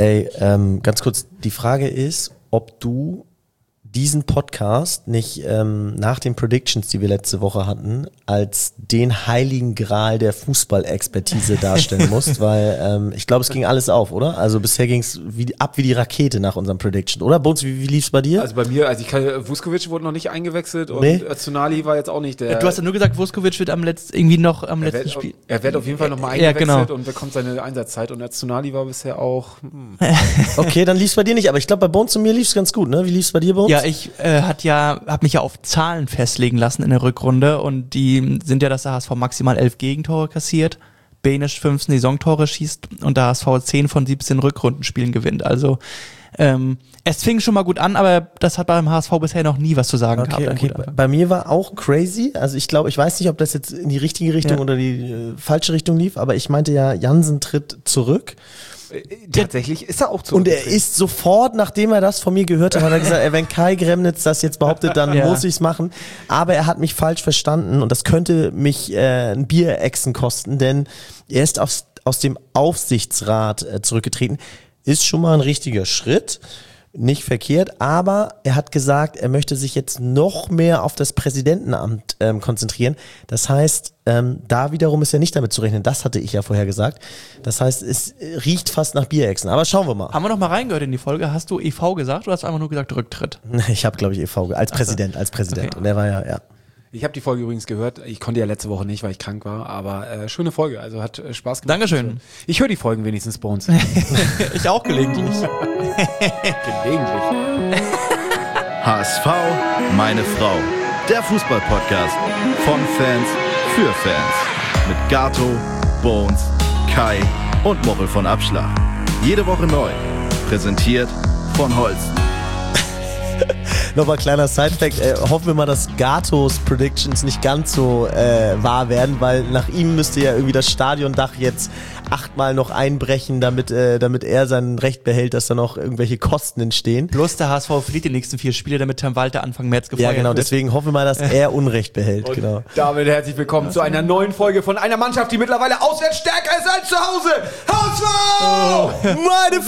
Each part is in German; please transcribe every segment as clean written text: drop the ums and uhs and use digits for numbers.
Ey, ganz kurz, die Frage ist, ob du diesen Podcast nicht nach den Predictions, die wir letzte Woche hatten, als den heiligen Gral der Fußballexpertise darstellen musst, weil ich glaube, es ging alles auf, oder? Also bisher ging es ab wie die Rakete nach unserem Prediction, oder? Bones, wie lief es bei dir? Also bei mir, Vuskovic wurde noch nicht eingewechselt und Öztunali war jetzt auch nicht der... Du hast ja nur gesagt, Vuskovic wird am letzten Spiel... Er wird auf jeden Fall nochmal eingewechselt und bekommt seine Einsatzzeit und Öztunali war bisher auch... Okay, dann lief es bei dir nicht, aber ich glaube, bei Bones und mir lief es ganz gut, ne? Wie lief es bei dir, Bones? Ja, ich habe mich ja auf Zahlen festlegen lassen in der Rückrunde und die sind ja, dass der HSV maximal 11 Gegentore kassiert, Benisch 15 Saisontore schießt und der HSV 10 von 17 Rückrundenspielen gewinnt. Also es fing schon mal gut an, aber das hat beim HSV bisher noch nie was zu sagen gehabt. Okay. Bei mir war auch crazy, also ich glaube, ich weiß nicht, ob das jetzt in die richtige Richtung oder die falsche Richtung lief, aber ich meinte ja, Jansen tritt zurück. Tatsächlich ist er auch zurück. Und er ist sofort, nachdem er das von mir gehört hat, hat er gesagt, wenn Kai Gremnitz das jetzt behauptet, dann muss ich's machen. Aber er hat mich falsch verstanden und das könnte mich ein Bierechsen kosten, denn er ist aus dem Aufsichtsrat zurückgetreten. Ist schon mal ein richtiger Schritt. Nicht verkehrt, aber er hat gesagt, er möchte sich jetzt noch mehr auf das Präsidentenamt konzentrieren. Das heißt, da wiederum ist ja nicht damit zu rechnen. Das hatte ich ja vorher gesagt. Das heißt, es riecht fast nach Bierechsen. Aber schauen wir mal. Haben wir noch mal reingehört in die Folge? Hast du EV gesagt oder hast du einfach nur gesagt Rücktritt? Ich habe, glaube ich, EV als Präsident. Okay. Und er war ja. Ich habe die Folge übrigens gehört. Ich konnte ja letzte Woche nicht, weil ich krank war. Aber schöne Folge. Also hat Spaß gemacht. Dankeschön. Ich höre die Folgen wenigstens bei uns. Ich auch gelegentlich. Gelegentlich. HSV, meine Frau. Der Fußball-Podcast von Fans für Fans. Mit Gato, Bones, Kai und Mochel von Abschlag. Jede Woche neu. Präsentiert von Holsten. Nochmal kleiner Sidefact, hoffen wir mal, dass Gatos Predictions nicht ganz so wahr werden, weil nach ihm müsste ja irgendwie das Stadiondach jetzt 8-mal noch einbrechen, damit er sein Recht behält, dass da noch irgendwelche Kosten entstehen. Bloß der HSV verliert die nächsten 4 Spiele, damit Herrn Walter Anfang März gefeuert wird. Ja, genau, deswegen hoffen wir mal, dass er Unrecht behält. Und genau. Damit herzlich willkommen zu einer neuen Folge von einer Mannschaft, die mittlerweile auswärts stärker ist als zu Hause. HSV! Meine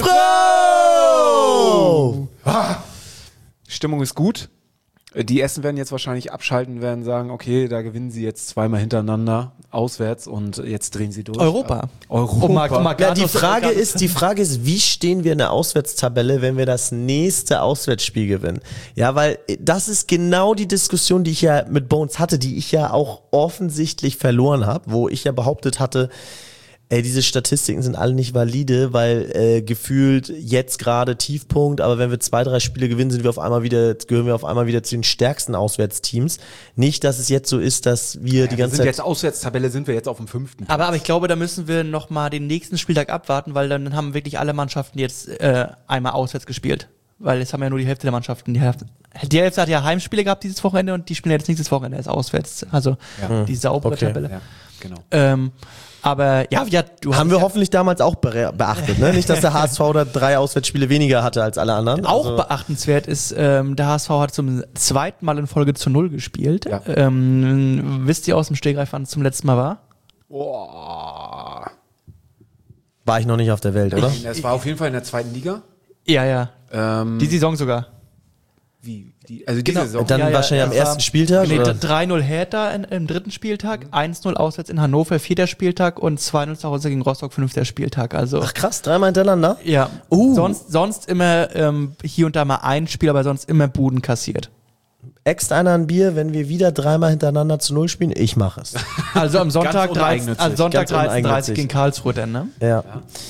Frau! Stimmung ist gut. Die Essen werden jetzt wahrscheinlich abschalten, werden sagen, okay, da gewinnen sie jetzt 2-mal hintereinander auswärts und jetzt drehen sie durch. Europa. Ja, die Frage ist, wie stehen wir in der Auswärtstabelle, wenn wir das nächste Auswärtsspiel gewinnen? Ja, weil das ist genau die Diskussion, die ich ja mit Bones hatte, die ich ja auch offensichtlich verloren habe, wo ich ja behauptet hatte, diese Statistiken sind alle nicht valide, weil gefühlt jetzt gerade Tiefpunkt, aber wenn wir 2-3 Spiele gewinnen, gehören wir auf einmal wieder zu den stärksten Auswärtsteams. Nicht, dass es jetzt so ist, dass wir die ganze Zeit... Jetzt Auswärtstabelle sind wir jetzt auf dem 5. Aber ich glaube, da müssen wir noch mal den nächsten Spieltag abwarten, weil dann haben wirklich alle Mannschaften jetzt einmal auswärts gespielt. Weil jetzt haben ja nur die Hälfte der Mannschaften. Die Hälfte hat ja Heimspiele gehabt dieses Wochenende und die spielen jetzt nächstes Wochenende erst auswärts. Also die saubere Tabelle. Ja, genau. Aber du haben wir hoffentlich damals auch beachtet, ne? Nicht, dass der HSV da 3 Auswärtsspiele weniger hatte als alle anderen. Auch beachtenswert ist, der HSV hat zum 2. Mal in Folge zu 0 gespielt. Ja. Wisst ihr aus dem Stegreif, wann es zum letzten Mal war? Boah. War ich noch nicht auf der Welt, oder? Es war auf jeden Fall in der 2. Liga. Ja. Die Saison sogar. Also diese Saison. Dann wahrscheinlich am ersten Spieltag? Nee, oder? 3-0 Hertha im 3. Spieltag, 1-0 auswärts in Hannover, 4. Spieltag und 2-0 zu Hause gegen Rostock, 5. Spieltag. Also, Ach krass, 3-mal hintereinander? Ja. Sonst immer hier und da mal ein Spiel, aber sonst immer Buden kassiert. Äxt einer ein Bier, wenn wir wieder 3-mal hintereinander zu 0 spielen? Ich mache es. Also am Sonntag 13:30 gegen Karlsruhe dann, ne? Ja.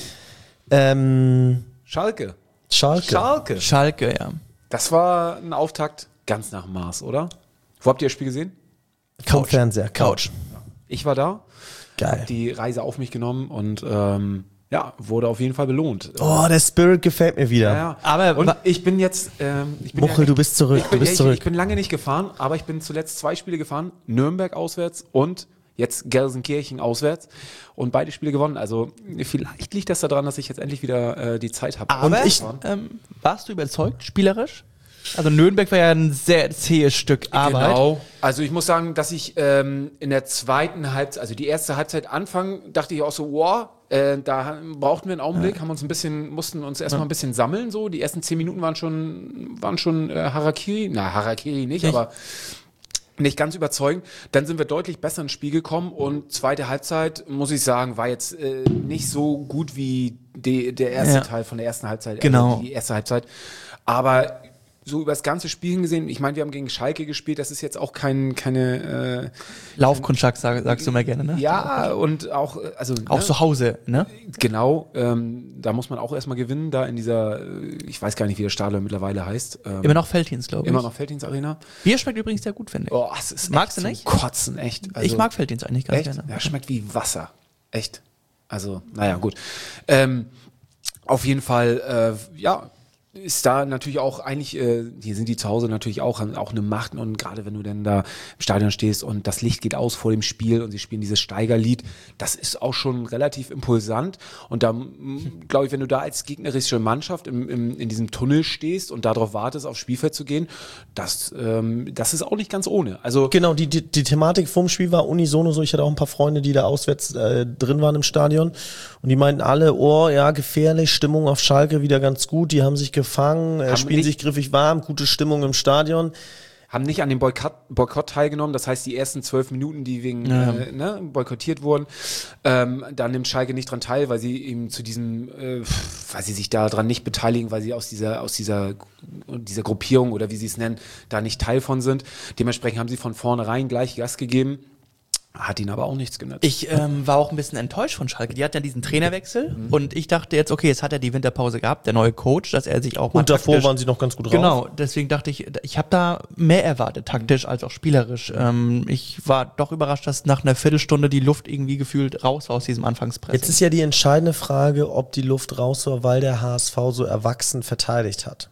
Schalke, ja. Das war ein Auftakt ganz nach Maß, oder? Wo habt ihr das Spiel gesehen? Couch. Fernseher, Couch. Ich war da. Geil. Die Reise auf mich genommen und wurde auf jeden Fall belohnt. Oh, der Spirit gefällt mir wieder. Ja. Aber ich bin jetzt... Muchel, du bist zurück. Ich bin lange nicht gefahren, aber ich bin zuletzt 2 Spiele gefahren. Nürnberg auswärts und jetzt Gelsenkirchen auswärts. Und beide Spiele gewonnen. Also vielleicht liegt das daran, dass ich jetzt endlich wieder die Zeit habe. Aber warst du überzeugt, spielerisch? Also Nürnberg war ja ein sehr zähes Stück Arbeit. Genau. Also ich muss sagen, dass ich in der zweiten Halbzeit, also die erste Halbzeit Anfang, dachte ich auch so, wow, Da brauchten wir einen Augenblick, mussten uns erstmal ein bisschen sammeln. So. Die ersten 10 Minuten waren schon Harakiri. Na, Harakiri nicht, aber nicht ganz überzeugend. Dann sind wir deutlich besser ins Spiel gekommen und zweite Halbzeit, muss ich sagen, war jetzt nicht so gut wie der erste Teil von der ersten Halbzeit. Genau. Die erste Halbzeit. Aber so über das ganze Spiel gesehen, ich meine, wir haben gegen Schalke gespielt, das ist jetzt auch keine Laufkundschaft, sagst du mal gerne, ne? Ja, und auch, also auch zu Hause, ne? Genau, da muss man auch erstmal gewinnen, da in dieser, ich weiß gar nicht, wie der Stadion mittlerweile heißt. Immer noch Felddienst, glaube ich. Immer noch Felddienst Arena. Bier schmeckt übrigens sehr gut, finde ich. Oh, es ist Magst du nicht? Kotzen, echt. Also, ich mag Felddienst eigentlich ganz echt? gerne. Ja, schmeckt wie Wasser. Echt. Also, naja, gut. Auf jeden Fall, ist da natürlich auch eigentlich, hier sind die zu Hause natürlich auch eine Macht und gerade wenn du dann da im Stadion stehst und das Licht geht aus vor dem Spiel und sie spielen dieses Steigerlied, das ist auch schon relativ impulsant und da glaube ich, wenn du da als gegnerische Mannschaft in diesem Tunnel stehst und darauf wartest, aufs Spielfeld zu gehen, das ist auch nicht ganz ohne. Also genau, die Thematik vorm Spiel war unisono so, ich hatte auch ein paar Freunde, die da auswärts drin waren im Stadion und die meinten alle, oh ja, gefährlich, Stimmung auf Schalke wieder ganz gut, die haben sich gefangen, spielen sich griffig warm, gute Stimmung im Stadion. Haben nicht an dem Boykott teilgenommen, das heißt die ersten 12 Minuten, die wegen boykottiert wurden, da nimmt Schalke nicht dran teil, weil sie eben zu diesem, weil sie sich daran nicht beteiligen, weil sie aus dieser Gruppierung oder wie sie es nennen, da nicht Teil von sind. Dementsprechend haben sie von vornherein gleich Gas gegeben. Hat ihnen aber auch nichts genützt. Ich war auch ein bisschen enttäuscht von Schalke. Die hatten ja diesen Trainerwechsel und ich dachte jetzt, okay, jetzt hat er die Winterpause gehabt, der neue Coach, dass er sich auch mal und davor waren sie noch ganz gut drauf. Genau, deswegen dachte ich habe da mehr erwartet, taktisch als auch spielerisch. Ich war doch überrascht, dass nach einer Viertelstunde die Luft irgendwie gefühlt raus war aus diesem Anfangspressing. Jetzt ist ja die entscheidende Frage, ob die Luft raus war, weil der HSV so erwachsen verteidigt hat.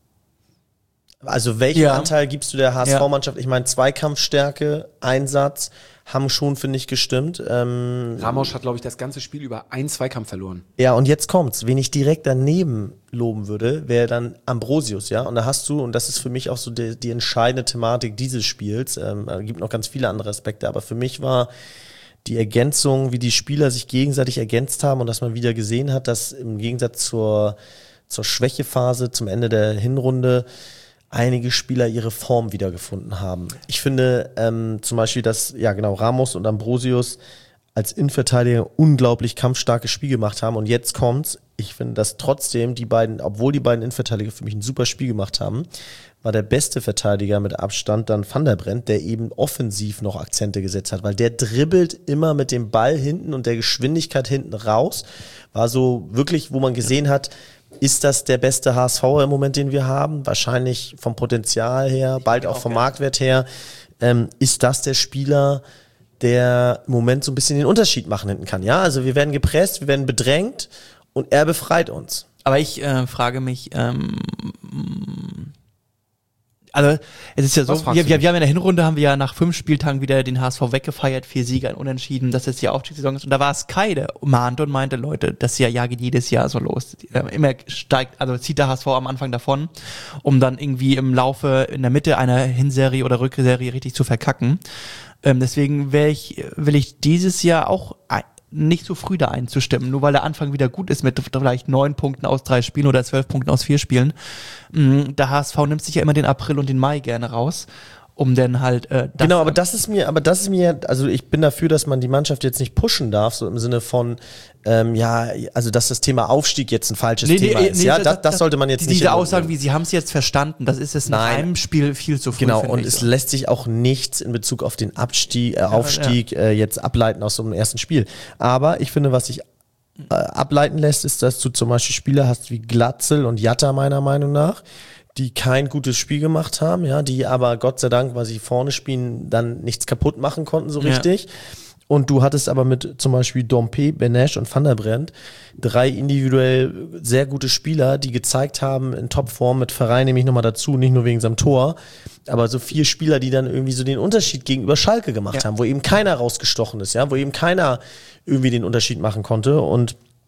Also welchen Anteil gibst du der HSV-Mannschaft? Ich meine, Zweikampfstärke, Einsatz haben schon, finde ich, gestimmt. Ramos hat, glaube ich, das ganze Spiel über einen Zweikampf verloren. Ja, und jetzt kommt's. Wen ich direkt daneben loben würde, wäre dann Ambrosius, ja. Und da hast du, und das ist für mich auch so die entscheidende Thematik dieses Spiels, gibt noch ganz viele andere Aspekte, aber für mich war die Ergänzung, wie die Spieler sich gegenseitig ergänzt haben und dass man wieder gesehen hat, dass im Gegensatz zur Schwächephase zum Ende der Hinrunde einige Spieler ihre Form wiedergefunden haben. Ich finde zum Beispiel, dass Ramos und Ambrosius als Innenverteidiger unglaublich kampfstarkes Spiel gemacht haben. Und jetzt kommt's. Ich finde, dass trotzdem obwohl die beiden Innenverteidiger für mich ein super Spiel gemacht haben, war der beste Verteidiger mit Abstand dann Van der Breggt, der eben offensiv noch Akzente gesetzt hat, weil der dribbelt immer mit dem Ball hinten und der Geschwindigkeit hinten raus. War so wirklich, wo man gesehen hat, ist das der beste HSV im Moment, den wir haben? Wahrscheinlich vom Potenzial her, bald auch vom Marktwert her. Ist das der Spieler, der im Moment so ein bisschen den Unterschied machen hinten kann? Ja, also wir werden gepresst, wir werden bedrängt und er befreit uns. Aber ich frage mich, also es ist ja so, wir haben in der Hinrunde haben wir ja nach 5 Spieltagen wieder den HSV weggefeiert, 4 Siege, ein Unentschieden, dass jetzt die Aufstiegssaison ist. Und da war es Kai, der mahnte und meinte, Leute, das Jahr geht jedes Jahr so los. Immer steigt, also zieht der HSV am Anfang davon, um dann irgendwie im Laufe, in der Mitte einer Hinserie oder Rückserie richtig zu verkacken. Deswegen will ich dieses Jahr auch nicht so früh da einzustimmen, nur weil der Anfang wieder gut ist mit vielleicht 9 Punkten aus 3 Spielen oder 12 Punkten aus 4 Spielen. Der HSV nimmt sich ja immer den April und den Mai gerne raus, um dann halt genau, aber das ist mir, also ich bin dafür, dass man die Mannschaft jetzt nicht pushen darf, so im Sinne von also dass das Thema Aufstieg jetzt ein falsches Thema ist. Ja, das sollte man jetzt nicht. Diese Aussagen wie, sie haben es jetzt verstanden, das ist jetzt nach einem Spiel viel zu früh. Genau, und es lässt sich auch nichts in Bezug auf den Aufstieg jetzt ableiten aus so einem ersten Spiel. Aber ich finde, was sich ableiten lässt, ist, dass du zum Beispiel Spieler hast wie Glatzel und Jatta meiner Meinung nach, die kein gutes Spiel gemacht haben, ja, die aber Gott sei Dank, weil sie vorne spielen, dann nichts kaputt machen konnten so richtig. Und du hattest aber mit zum Beispiel Dompe, Benesch und Van der Breggt 3 individuell sehr gute Spieler, die gezeigt haben, in Topform, mit Verein nehme ich nochmal dazu, nicht nur wegen seinem Tor, aber so 4 Spieler, die dann irgendwie so den Unterschied gegenüber Schalke gemacht haben, wo eben keiner rausgestochen ist, ja, wo eben keiner irgendwie den Unterschied machen konnte. Und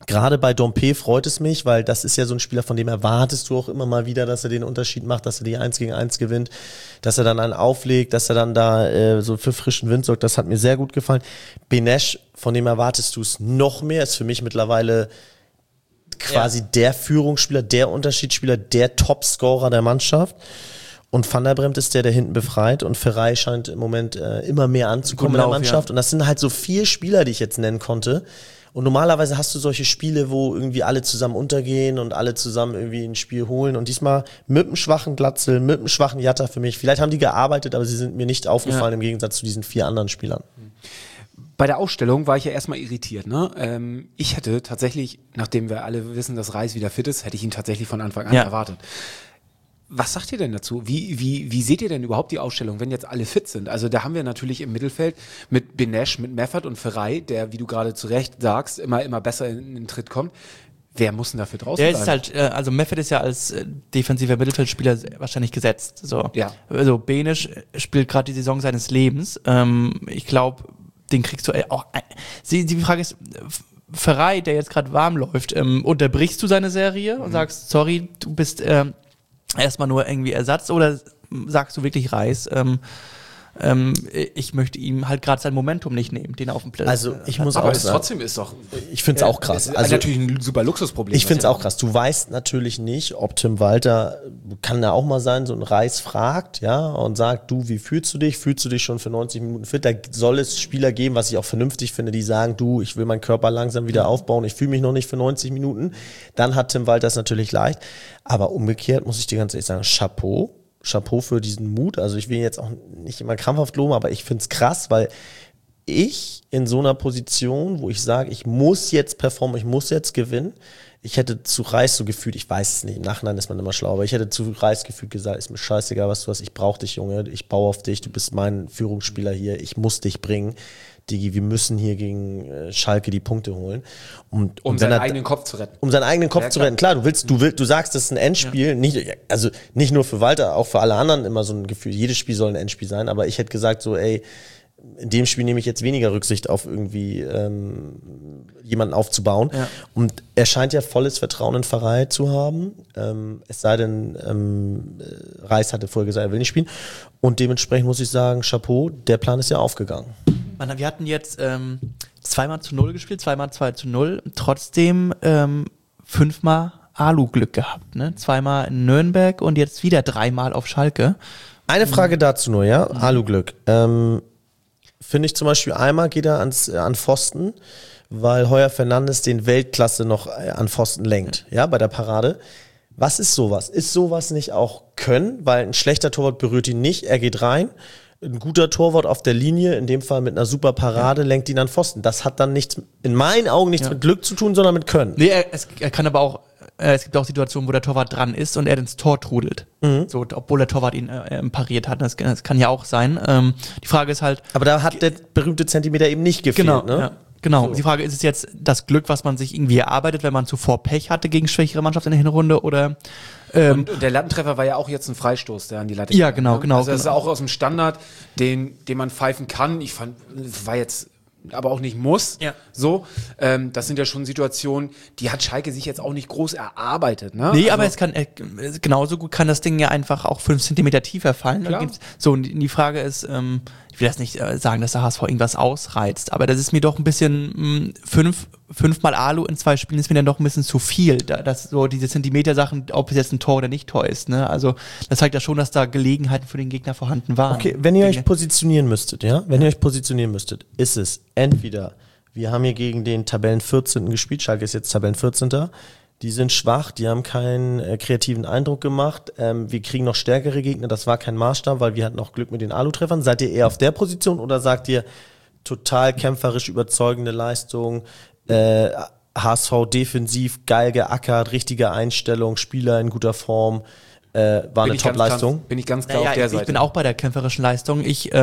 Gerade bei Dompe freut es mich, weil das ist ja so ein Spieler, von dem erwartest du auch immer mal wieder, dass er den Unterschied macht, dass er die 1 gegen 1 gewinnt, dass er dann einen auflegt, dass er dann da so für frischen Wind sorgt. Das hat mir sehr gut gefallen. Benesch, von dem erwartest du es noch mehr, ist für mich mittlerweile quasi der Führungsspieler, der Unterschiedsspieler, der Topscorer der Mannschaft. Und Van der Bremt ist der hinten befreit und Ferrei scheint im Moment immer mehr anzukommen in der Mannschaft. Und das sind halt so 4 Spieler, die ich jetzt nennen konnte. Und normalerweise hast du solche Spiele, wo irgendwie alle zusammen untergehen und alle zusammen irgendwie ein Spiel holen. Und diesmal mit einem schwachen Glatzel, mit einem schwachen Jatta für mich. Vielleicht haben die gearbeitet, aber sie sind mir nicht aufgefallen im Gegensatz zu diesen 4 anderen Spielern. Bei der Ausstellung war ich ja erstmal irritiert. Ne? Ich hätte tatsächlich, nachdem wir alle wissen, dass Reis wieder fit ist, hätte ich ihn tatsächlich von Anfang an erwartet. Was sagt ihr denn dazu? Wie seht ihr denn überhaupt die Ausstellung, wenn jetzt alle fit sind? Also da haben wir natürlich im Mittelfeld mit Benesch, mit Meffert und Ferrei, der, wie du gerade zu Recht sagst, immer besser in den Tritt kommt. Wer muss denn dafür draußen Der sein? ist halt, also Meffert ist ja als defensiver Mittelfeldspieler wahrscheinlich gesetzt. So. Ja. Also Benesch spielt gerade die Saison seines Lebens. Ich glaube, den kriegst du auch. Die Frage ist, Ferrei, der jetzt gerade warm läuft, unterbrichst du seine Serie und sagst, sorry, du bist erstmal nur irgendwie Ersatz, oder sagst du wirklich Reis, ich möchte ihm halt gerade sein Momentum nicht nehmen, den er auf dem Platz. Also ich muss aber auch es sagen, trotzdem ist doch. ich finde es auch krass. Also natürlich ein super Luxusproblem. Ich finde es auch krass. Du weißt natürlich nicht, ob Tim Walter, kann ja auch mal sein, so ein Reis fragt, ja, und sagt, du, wie fühlst du dich? Fühlst du dich schon für 90 Minuten fit? Da soll es Spieler geben, was ich auch vernünftig finde, die sagen, du, ich will meinen Körper langsam wieder aufbauen, ich fühle mich noch nicht für 90 Minuten. Dann hat Tim Walter es natürlich leicht. Aber umgekehrt muss ich dir ganz ehrlich sagen, Chapeau für diesen Mut. Also ich will jetzt auch nicht immer krampfhaft loben, aber ich finde es krass, weil ich in so einer Position, wo ich sage, ich muss jetzt performen, ich muss jetzt gewinnen, ich hätte zu Reis so gefühlt, ich weiß es nicht, im Nachhinein ist man immer schlau, aber ich hätte zu Reis gefühlt gesagt, ist mir scheißegal, was du hast, ich brauche dich, Junge, ich baue auf dich, du bist mein Führungsspieler hier, ich muss dich bringen. Digi, wir müssen hier gegen Schalke die Punkte holen. Um seinen eigenen Kopf zu retten. Um seinen eigenen Kopf zu retten. Klar, du sagst, das ist ein Endspiel, nicht nur für Walter, auch für alle anderen immer so ein Gefühl, jedes Spiel soll ein Endspiel sein, aber ich hätte gesagt so, ey, in dem Spiel nehme ich jetzt weniger Rücksicht auf irgendwie jemanden aufzubauen. Ja. Und er scheint ja volles Vertrauen in Ferrei zu haben. Es sei denn, Reis hatte vorher gesagt, er will nicht spielen. Und dementsprechend muss ich sagen, Chapeau, der Plan ist ja aufgegangen. Wir hatten jetzt 2-0 gespielt, 2-2-0, trotzdem 5-mal Alu-Glück gehabt. Ne? 2-mal in Nürnberg und jetzt wieder 3-mal auf Schalke. Eine Frage dazu nur, ja? Alu-Glück. Finde ich zum Beispiel einmal geht er an Pfosten, weil Heuer Fernandes den Weltklasse noch an Pfosten lenkt, ja, bei der Parade. Was ist sowas? Ist sowas nicht auch Können? Weil ein schlechter Torwart berührt ihn nicht, er geht rein. Ein guter Torwart auf der Linie, in dem Fall mit einer super Parade, lenkt ihn an Pfosten. Das hat dann nichts, in meinen Augen nichts mit Glück zu tun, sondern mit Können. Nee, er kann aber auch, es gibt auch Situationen, wo der Torwart dran ist und er ins Tor trudelt. So, obwohl der Torwart ihn pariert hat. Das kann ja auch sein. Die Frage ist halt. Aber da hat der berühmte Zentimeter eben nicht gefehlt, genau, ne? Ja. Genau, So. Die Frage ist es jetzt das Glück, was man sich irgendwie erarbeitet, wenn man zuvor Pech hatte gegen schwächere Mannschaft in der Hinrunde, oder und der Lattentreffer war ja auch jetzt ein Freistoß, der an die Latte Ja, ging, genau, ne? genau. Also das ist auch aus dem Standard, den man pfeifen kann. Ich fand, war jetzt aber auch nicht muss. Ja. So, das sind ja schon Situationen, die hat Schalke sich jetzt auch nicht groß erarbeitet. Ne? Nee, Also, aber es kann genauso gut kann das Ding ja einfach auch 5 Zentimeter tiefer fallen. Klar. So, und die Frage ist, ich will jetzt nicht sagen, dass der HSV irgendwas ausreizt, aber das ist mir doch ein bisschen 5-mal Alu in 2 Spielen ist mir dann doch ein bisschen zu viel. Das so diese Zentimeter-Sachen, ob es jetzt ein Tor oder nicht Tor ist. Ne? Also das zeigt ja schon, dass da Gelegenheiten für den Gegner vorhanden waren. Okay, wenn ihr euch positionieren müsstet, ist es entweder, wir haben hier gegen den Tabellen 14. gespielt, Schalke ist jetzt Tabellen 14. Die sind schwach, die haben keinen kreativen Eindruck gemacht. Wir kriegen noch stärkere Gegner, das war kein Maßstab, weil wir hatten auch Glück mit den Alu-Treffern. Seid ihr eher auf der Position oder sagt ihr total kämpferisch überzeugende Leistung, HSV defensiv, geil geackert, richtige Einstellung, Spieler in guter Form, war eine Top-Leistung? Bin ich ganz klar auf der Seite. Ich bin auch bei der kämpferischen Leistung. Ich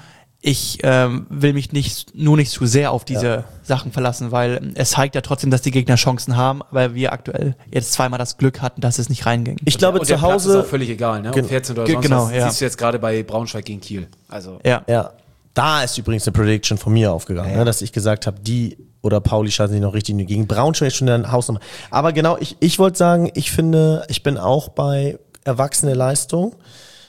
will mich nicht zu sehr auf diese Sachen verlassen, weil es zeigt ja trotzdem, dass die Gegner Chancen haben, weil wir aktuell jetzt 2-mal das Glück hatten, dass es nicht reinging. Ich glaube, und zu der Platz Hause ist auch völlig egal, ne? Ob 14 oder sonst genau, was. ja. Siehst du jetzt gerade bei Braunschweig gegen Kiel. Also Ja. Ja, da ist übrigens eine Prediction von mir aufgegangen, ne, dass ich gesagt habe, die oder Pauli schalten sich noch richtig gegen Braunschweig schon eine Hausnummer. Aber genau, ich wollte sagen, ich finde, ich bin auch bei erwachsene Leistung.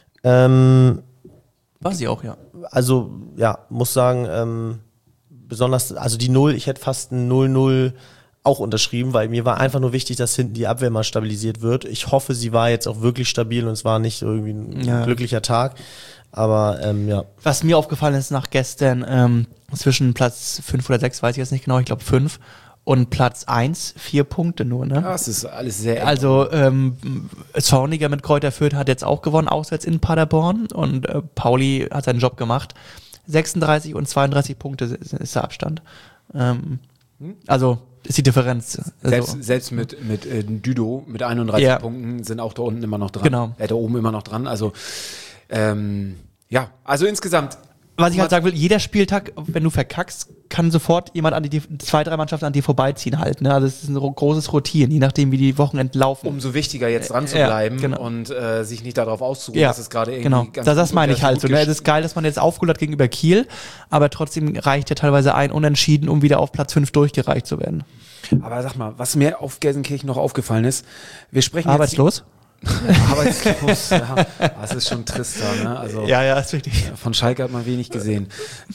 War sie auch, ja. Also, ja, muss sagen, besonders, also die 0, ich hätte fast ein 0-0 auch unterschrieben, weil mir war einfach nur wichtig, dass hinten die Abwehr mal stabilisiert wird. Ich hoffe, sie war jetzt auch wirklich stabil und es war nicht irgendwie ein glücklicher Tag. Aber ja. Was mir aufgefallen ist nach gestern, zwischen Platz 5 oder 6, weiß ich jetzt nicht genau, ich glaube 5, und Platz 1, 4 Punkte nur, ne? Ja, es ist alles sehr eng. Also Zorniger mit Kräuter Fürth hat jetzt auch gewonnen, auswärts in Paderborn, und Pauli hat seinen Job gemacht. 36 und 32 Punkte ist der Abstand. Also ist die Differenz. Selbst mit Düdo mit 31 Punkten sind auch da unten immer noch dran. Genau. Da oben immer noch dran. Also ja, also insgesamt. Was ich halt sagen will, jeder Spieltag, wenn du verkackst, kann sofort jemand an die 2-3 Mannschaften an dir vorbeiziehen halt. Ne? Also es ist ein großes Rotieren, je nachdem wie die Wochenenden laufen. Umso wichtiger jetzt dran zu bleiben genau. und sich nicht darauf auszuruhen, dass es gerade irgendwie ganz das meine ich halt so. Ne? Es ist geil, dass man jetzt aufgeholt hat gegenüber Kiel, aber trotzdem reicht ja teilweise ein Unentschieden, um wieder auf Platz 5 durchgereicht zu werden. Aber sag mal, was mir auf Gelsenkirchen noch aufgefallen ist, wir sprechen Arbeitslos? Arbeitslos, ja. Das ist schon trist da, ne? Also, ja, ist richtig. Von Schalke hat man wenig gesehen.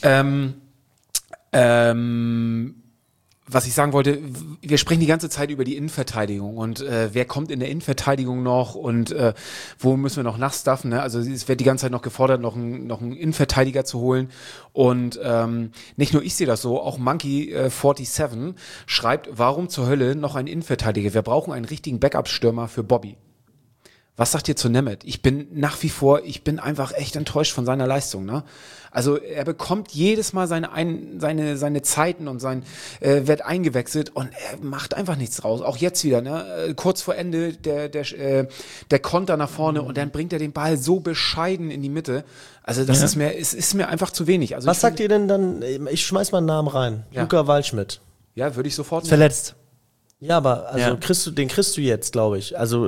Was ich sagen wollte, wir sprechen die ganze Zeit über die Innenverteidigung und wer kommt in der Innenverteidigung noch und wo müssen wir noch nachstaffen, ne? Also es wird die ganze Zeit noch gefordert, noch einen Innenverteidiger zu holen und nicht nur ich sehe das so, auch Monkey47 schreibt, warum zur Hölle noch ein Innenverteidiger? Wir brauchen einen richtigen Backup-Stürmer für Bobby. Was sagt ihr zu Nemeth? Ich bin einfach echt enttäuscht von seiner Leistung, ne? Also er bekommt jedes Mal seine Zeiten und wird eingewechselt und er macht einfach nichts draus. Auch jetzt wieder, ne? Kurz vor Ende der Konter nach vorne und dann bringt er den Ball so bescheiden in die Mitte. Also das ist mir einfach zu wenig. Also was sagt ihr denn dann? Ich schmeiß mal einen Namen rein. Ja. Luca Waldschmidt. Ja, würde ich sofort. Verletzt. Ja, aber den kriegst du jetzt, glaube ich. Also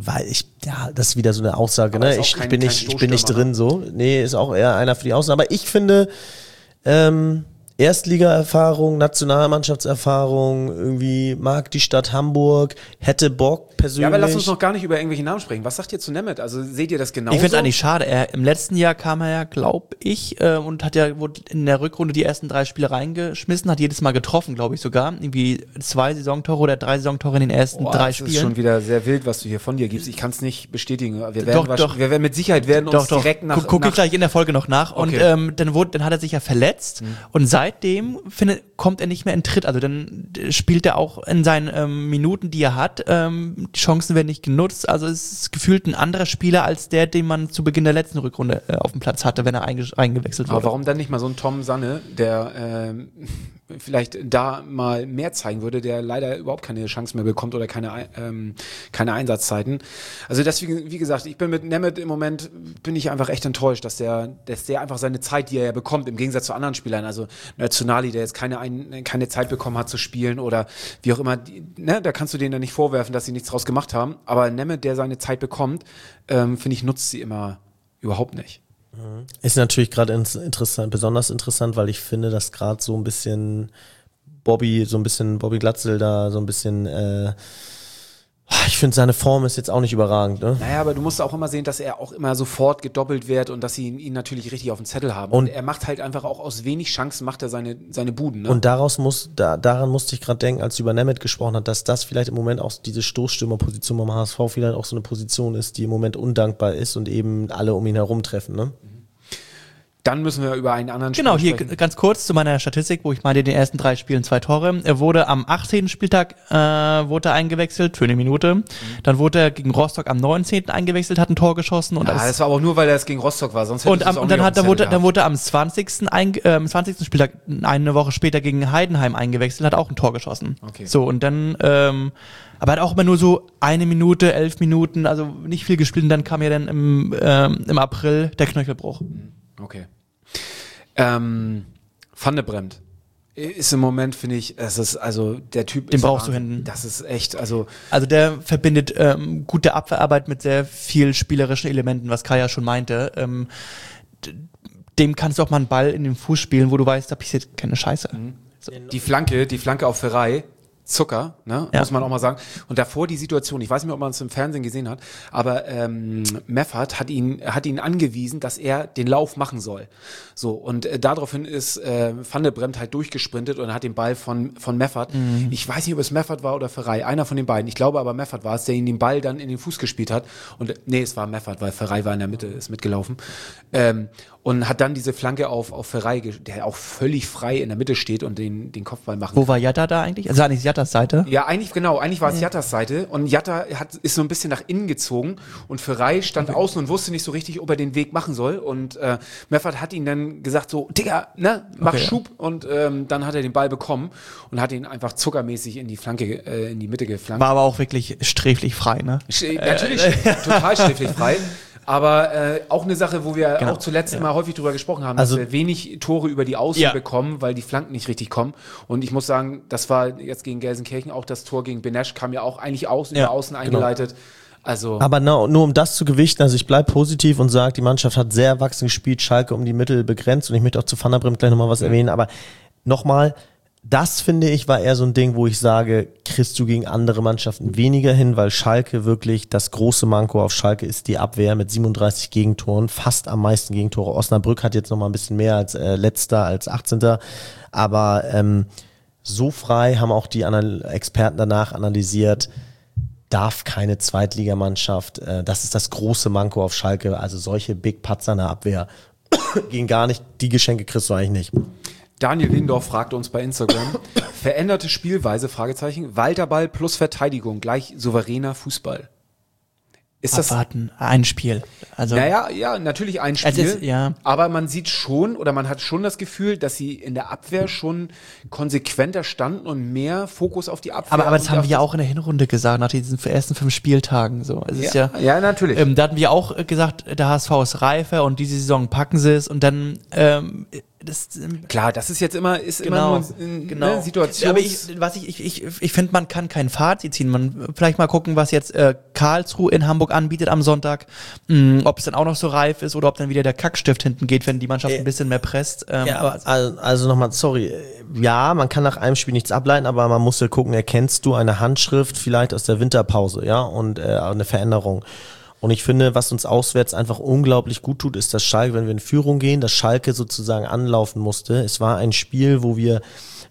das ist wieder so eine Aussage, aber ne? Ich bin nicht drin so. Nee, ist auch eher einer für die Außen. Aber ich finde, Erstliga-Erfahrung, Nationalmannschaftserfahrung, irgendwie mag die Stadt Hamburg, hätte Bock persönlich. Ja, aber lass uns noch gar nicht über irgendwelche Namen sprechen. Was sagt ihr zu Nemeth? Also seht ihr das genauso? Ich finde es eigentlich schade. Im letzten Jahr kam er ja, glaube ich, und wurde in der Rückrunde die ersten 3 Spiele reingeschmissen, hat jedes Mal getroffen, glaube ich sogar. Irgendwie 2 Saisontore oder 3 Saisontore in den ersten 3 Spielen. Das ist schon wieder sehr wild, was du hier von dir gibst. Ich kann es nicht bestätigen. Wir werden mit Sicherheit uns direkt nach... Guck ich gleich in der Folge noch nach. Okay. Und dann hat er sich ja verletzt und seitdem kommt er nicht mehr in Tritt. Also dann spielt er auch in seinen Minuten, die er hat. Die Chancen werden nicht genutzt. Also es ist gefühlt ein anderer Spieler als der, den man zu Beginn der letzten Rückrunde auf dem Platz hatte, wenn er eingewechselt wurde. Aber warum dann nicht mal so ein Tom Sanne, der vielleicht da mal mehr zeigen würde, der leider überhaupt keine Chance mehr bekommt oder keine Einsatzzeiten. Also deswegen, wie gesagt, ich bin mit Nemeth im Moment, bin ich einfach echt enttäuscht, dass der einfach seine Zeit, die er ja bekommt, im Gegensatz zu anderen Spielern, also Tsunali, der jetzt keine Zeit bekommen hat zu spielen oder wie auch immer, da kannst du denen dann nicht vorwerfen, dass sie nichts draus gemacht haben, aber Nemeth, der seine Zeit bekommt, finde ich, nutzt sie immer überhaupt nicht. Ist natürlich gerade besonders interessant, weil ich finde, dass gerade so ein bisschen Bobby Glatzel da so ein bisschen, ich finde, seine Form ist jetzt auch nicht überragend, ne? Naja, aber du musst auch immer sehen, dass er auch immer sofort gedoppelt wird und dass sie ihn natürlich richtig auf dem Zettel haben. Und er macht halt einfach auch aus wenig Chancen macht er seine Buden, ne? Und daran musste ich gerade denken, als du über Nemeth gesprochen hast, dass das vielleicht im Moment auch diese Stoßstürmerposition beim HSV vielleicht auch so eine Position ist, die im Moment undankbar ist und eben alle um ihn herum treffen, ne? Dann müssen wir über einen anderen Spieler sprechen. Genau, hier ganz kurz zu meiner Statistik, wo ich meine, in den ersten 3 Spielen 2 Tore. Er wurde am 18. Spieltag wurde er eingewechselt für eine Minute. Dann wurde er gegen Rostock am 19. eingewechselt, hat ein Tor geschossen. Und das war aber auch nur, weil er es gegen Rostock war. Sonst hätte dann wurde er am 20. Spieltag eine Woche später gegen Heidenheim eingewechselt, hat auch ein Tor geschossen. Okay. So, und dann aber hat auch immer nur so 1 Minute, 11 Minuten, also nicht viel gespielt. Und dann kam ja dann im April der Knöchelbruch. Okay. Van de Bremt ist im Moment, finde ich, es ist also der Typ. Den brauchst du hinten. Das ist echt, also der verbindet gute Abwehrarbeit mit sehr viel spielerischen Elementen, was Kai ja schon meinte. Dem kannst du auch mal einen Ball in den Fuß spielen, wo du weißt, da passiert keine Scheiße. Die Flanke auf Ferrei, Zucker, ne, muss man auch mal sagen. Und davor die Situation, ich weiß nicht, ob man es im Fernsehen gesehen hat, aber Meffert hat ihn angewiesen, dass er den Lauf machen soll. So, und daraufhin ist Van der Bremt halt durchgesprintet und hat den Ball von Meffert, ich weiß nicht, ob es Meffert war oder Ferrei, einer von den beiden, ich glaube aber Meffert war es, der ihn den Ball dann in den Fuß gespielt hat. Und nee, es war Meffert, weil Ferrei war in der Mitte, ist mitgelaufen. Und hat dann diese Flanke auf Ferrei, der auch völlig frei in der Mitte steht und den Kopfball machen Wo war Jatta da eigentlich? Also eigentlich Jattas Seite? Ja, eigentlich war es Jattas Seite und Jatta ist so ein bisschen nach innen gezogen und Ferrei stand außen und wusste nicht so richtig, ob er den Weg machen soll und Meffert hat ihn dann gesagt so, Digga, ne, mach Schub und dann hat er den Ball bekommen und hat ihn einfach zuckermäßig in die Flanke, in die Mitte geflankt. War aber auch wirklich sträflich frei, ne? Natürlich, total sträflich frei. Aber auch eine Sache, wo wir auch zuletzt immer häufig drüber gesprochen haben, dass wir wenig Tore über die Außen bekommen, weil die Flanken nicht richtig kommen. Und ich muss sagen, das war jetzt gegen Gelsenkirchen auch das Tor gegen Benesch, kam ja auch eigentlich über Außen eingeleitet. Also aber nur um das zu gewichten, also ich bleibe positiv und sage, die Mannschaft hat sehr erwachsen gespielt, Schalke um die Mittel begrenzt und ich möchte auch zu Van der Bremt gleich nochmal was erwähnen, aber nochmal, das finde ich war eher so ein Ding, wo ich sage, kriegst du gegen andere Mannschaften weniger hin, weil Schalke wirklich, das große Manko auf Schalke ist die Abwehr mit 37 Gegentoren, fast am meisten Gegentore. Osnabrück hat jetzt nochmal ein bisschen mehr als letzter, als 18. Aber so frei haben auch die Experten danach analysiert, darf keine Zweitligamannschaft, das ist das große Manko auf Schalke, also solche Big Patzer in der Abwehr gehen gar nicht, die Geschenke kriegst du eigentlich nicht. Daniel Lindorf fragte uns bei Instagram, veränderte Spielweise, Fragezeichen, Walterball plus Verteidigung gleich souveräner Fußball. Ist das abwarten, ein Spiel. Also naja, ja, natürlich ein Spiel, ist, ja. Aber man sieht schon oder man hat schon das Gefühl, dass sie in der Abwehr schon konsequenter standen und mehr Fokus auf die Abwehr. Aber das haben wir ja auch in der Hinrunde gesagt, nach diesen ersten 5 Spieltagen. So. Es ist ja, natürlich. Da hatten wir auch gesagt, der HSV ist reifer und diese Saison packen sie es und dann klar, das ist jetzt immer nur eine Situation. Aber ich finde, man kann kein Fazit ziehen. Man vielleicht mal gucken, was jetzt Karlsruhe in Hamburg anbietet am Sonntag. Ob es dann auch noch so reif ist oder ob dann wieder der Kackstift hinten geht, wenn die Mannschaft ein bisschen mehr presst. Also nochmal, sorry. Ja, man kann nach einem Spiel nichts ableiten, aber man muss ja gucken, erkennst du eine Handschrift vielleicht aus der Winterpause, ja, und eine Veränderung. Und ich finde, was uns auswärts einfach unglaublich gut tut, ist, dass Schalke, wenn wir in Führung gehen, dass Schalke sozusagen anlaufen musste. Es war ein Spiel, wo wir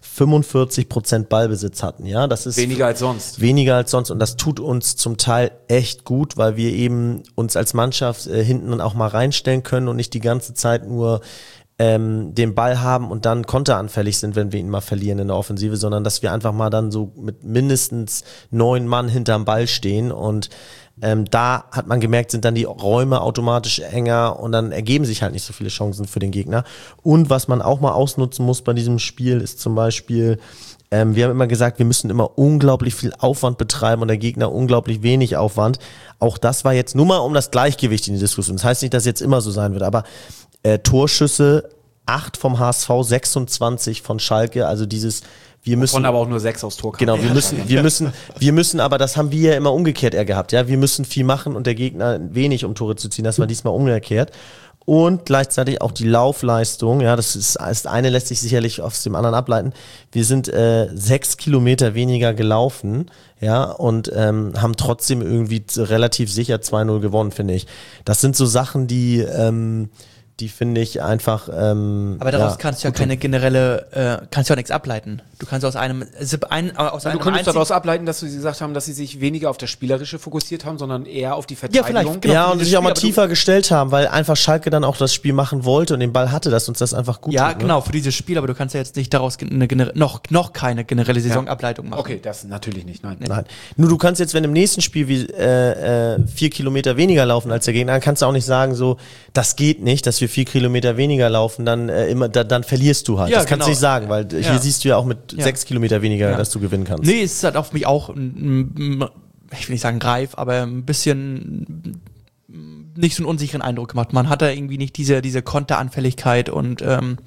45% Ballbesitz hatten, ja. Das ist weniger als sonst. Weniger als sonst. Und das tut uns zum Teil echt gut, weil wir eben uns als Mannschaft hinten auch mal reinstellen können und nicht die ganze Zeit nur den Ball haben und dann konteranfällig sind, wenn wir ihn mal verlieren in der Offensive, sondern dass wir einfach mal dann so mit mindestens 9 Mann hinterm Ball stehen und da hat man gemerkt, sind dann die Räume automatisch enger und dann ergeben sich halt nicht so viele Chancen für den Gegner. Und was man auch mal ausnutzen muss bei diesem Spiel ist zum Beispiel, wir haben immer gesagt, wir müssen immer unglaublich viel Aufwand betreiben und der Gegner unglaublich wenig Aufwand. Auch das war jetzt nur mal um das Gleichgewicht in die Diskussion. Das heißt nicht, dass jetzt immer so sein wird, aber Torschüsse 8 vom HSV, 26 von Schalke, also wir müssen aber auch nur 6 aufs Tor. Genau, wir müssen, aber das haben wir ja immer umgekehrt eher gehabt, ja, wir müssen viel machen und der Gegner wenig, um Tore zu ziehen, das war diesmal umgekehrt. Und gleichzeitig auch die Laufleistung, ja, das eine lässt sich sicherlich aus dem anderen ableiten. Wir sind 6 Kilometer weniger gelaufen, ja, und haben trotzdem irgendwie relativ sicher 2-0 gewonnen, finde ich. Das sind so Sachen, die finde ich einfach. Aber daraus kannst du ja keine generelle, kannst du ja nichts ableiten. Du kannst aus einem Du könntest daraus ableiten, dass sie gesagt haben, dass sie sich weniger auf das Spielerische fokussiert haben, sondern eher auf die Verteidigung. Ja, vielleicht, genau, ja, und sich auch mal tiefer gestellt haben, weil einfach Schalke dann auch das Spiel machen wollte und den Ball hatte, dass uns das einfach gut tut. Ja, genau, für dieses Spiel, aber du kannst ja jetzt nicht daraus noch keine generelle Saisonableitung machen. Okay, das natürlich nicht, nein. Nur du kannst jetzt, wenn im nächsten Spiel 4 Kilometer weniger laufen als der Gegner, dann kannst du auch nicht sagen, so, das geht nicht, dass wir 4 Kilometer weniger laufen, dann dann verlierst du halt. Ja, das kannst du nicht sagen, weil hier siehst du ja auch mit 6 Kilometer weniger, dass du gewinnen kannst. Nee, es ist halt auf mich auch, ich will nicht sagen reif, aber ein bisschen nicht so einen unsicheren Eindruck gemacht. Man hat da irgendwie nicht diese Konteranfälligkeit und aber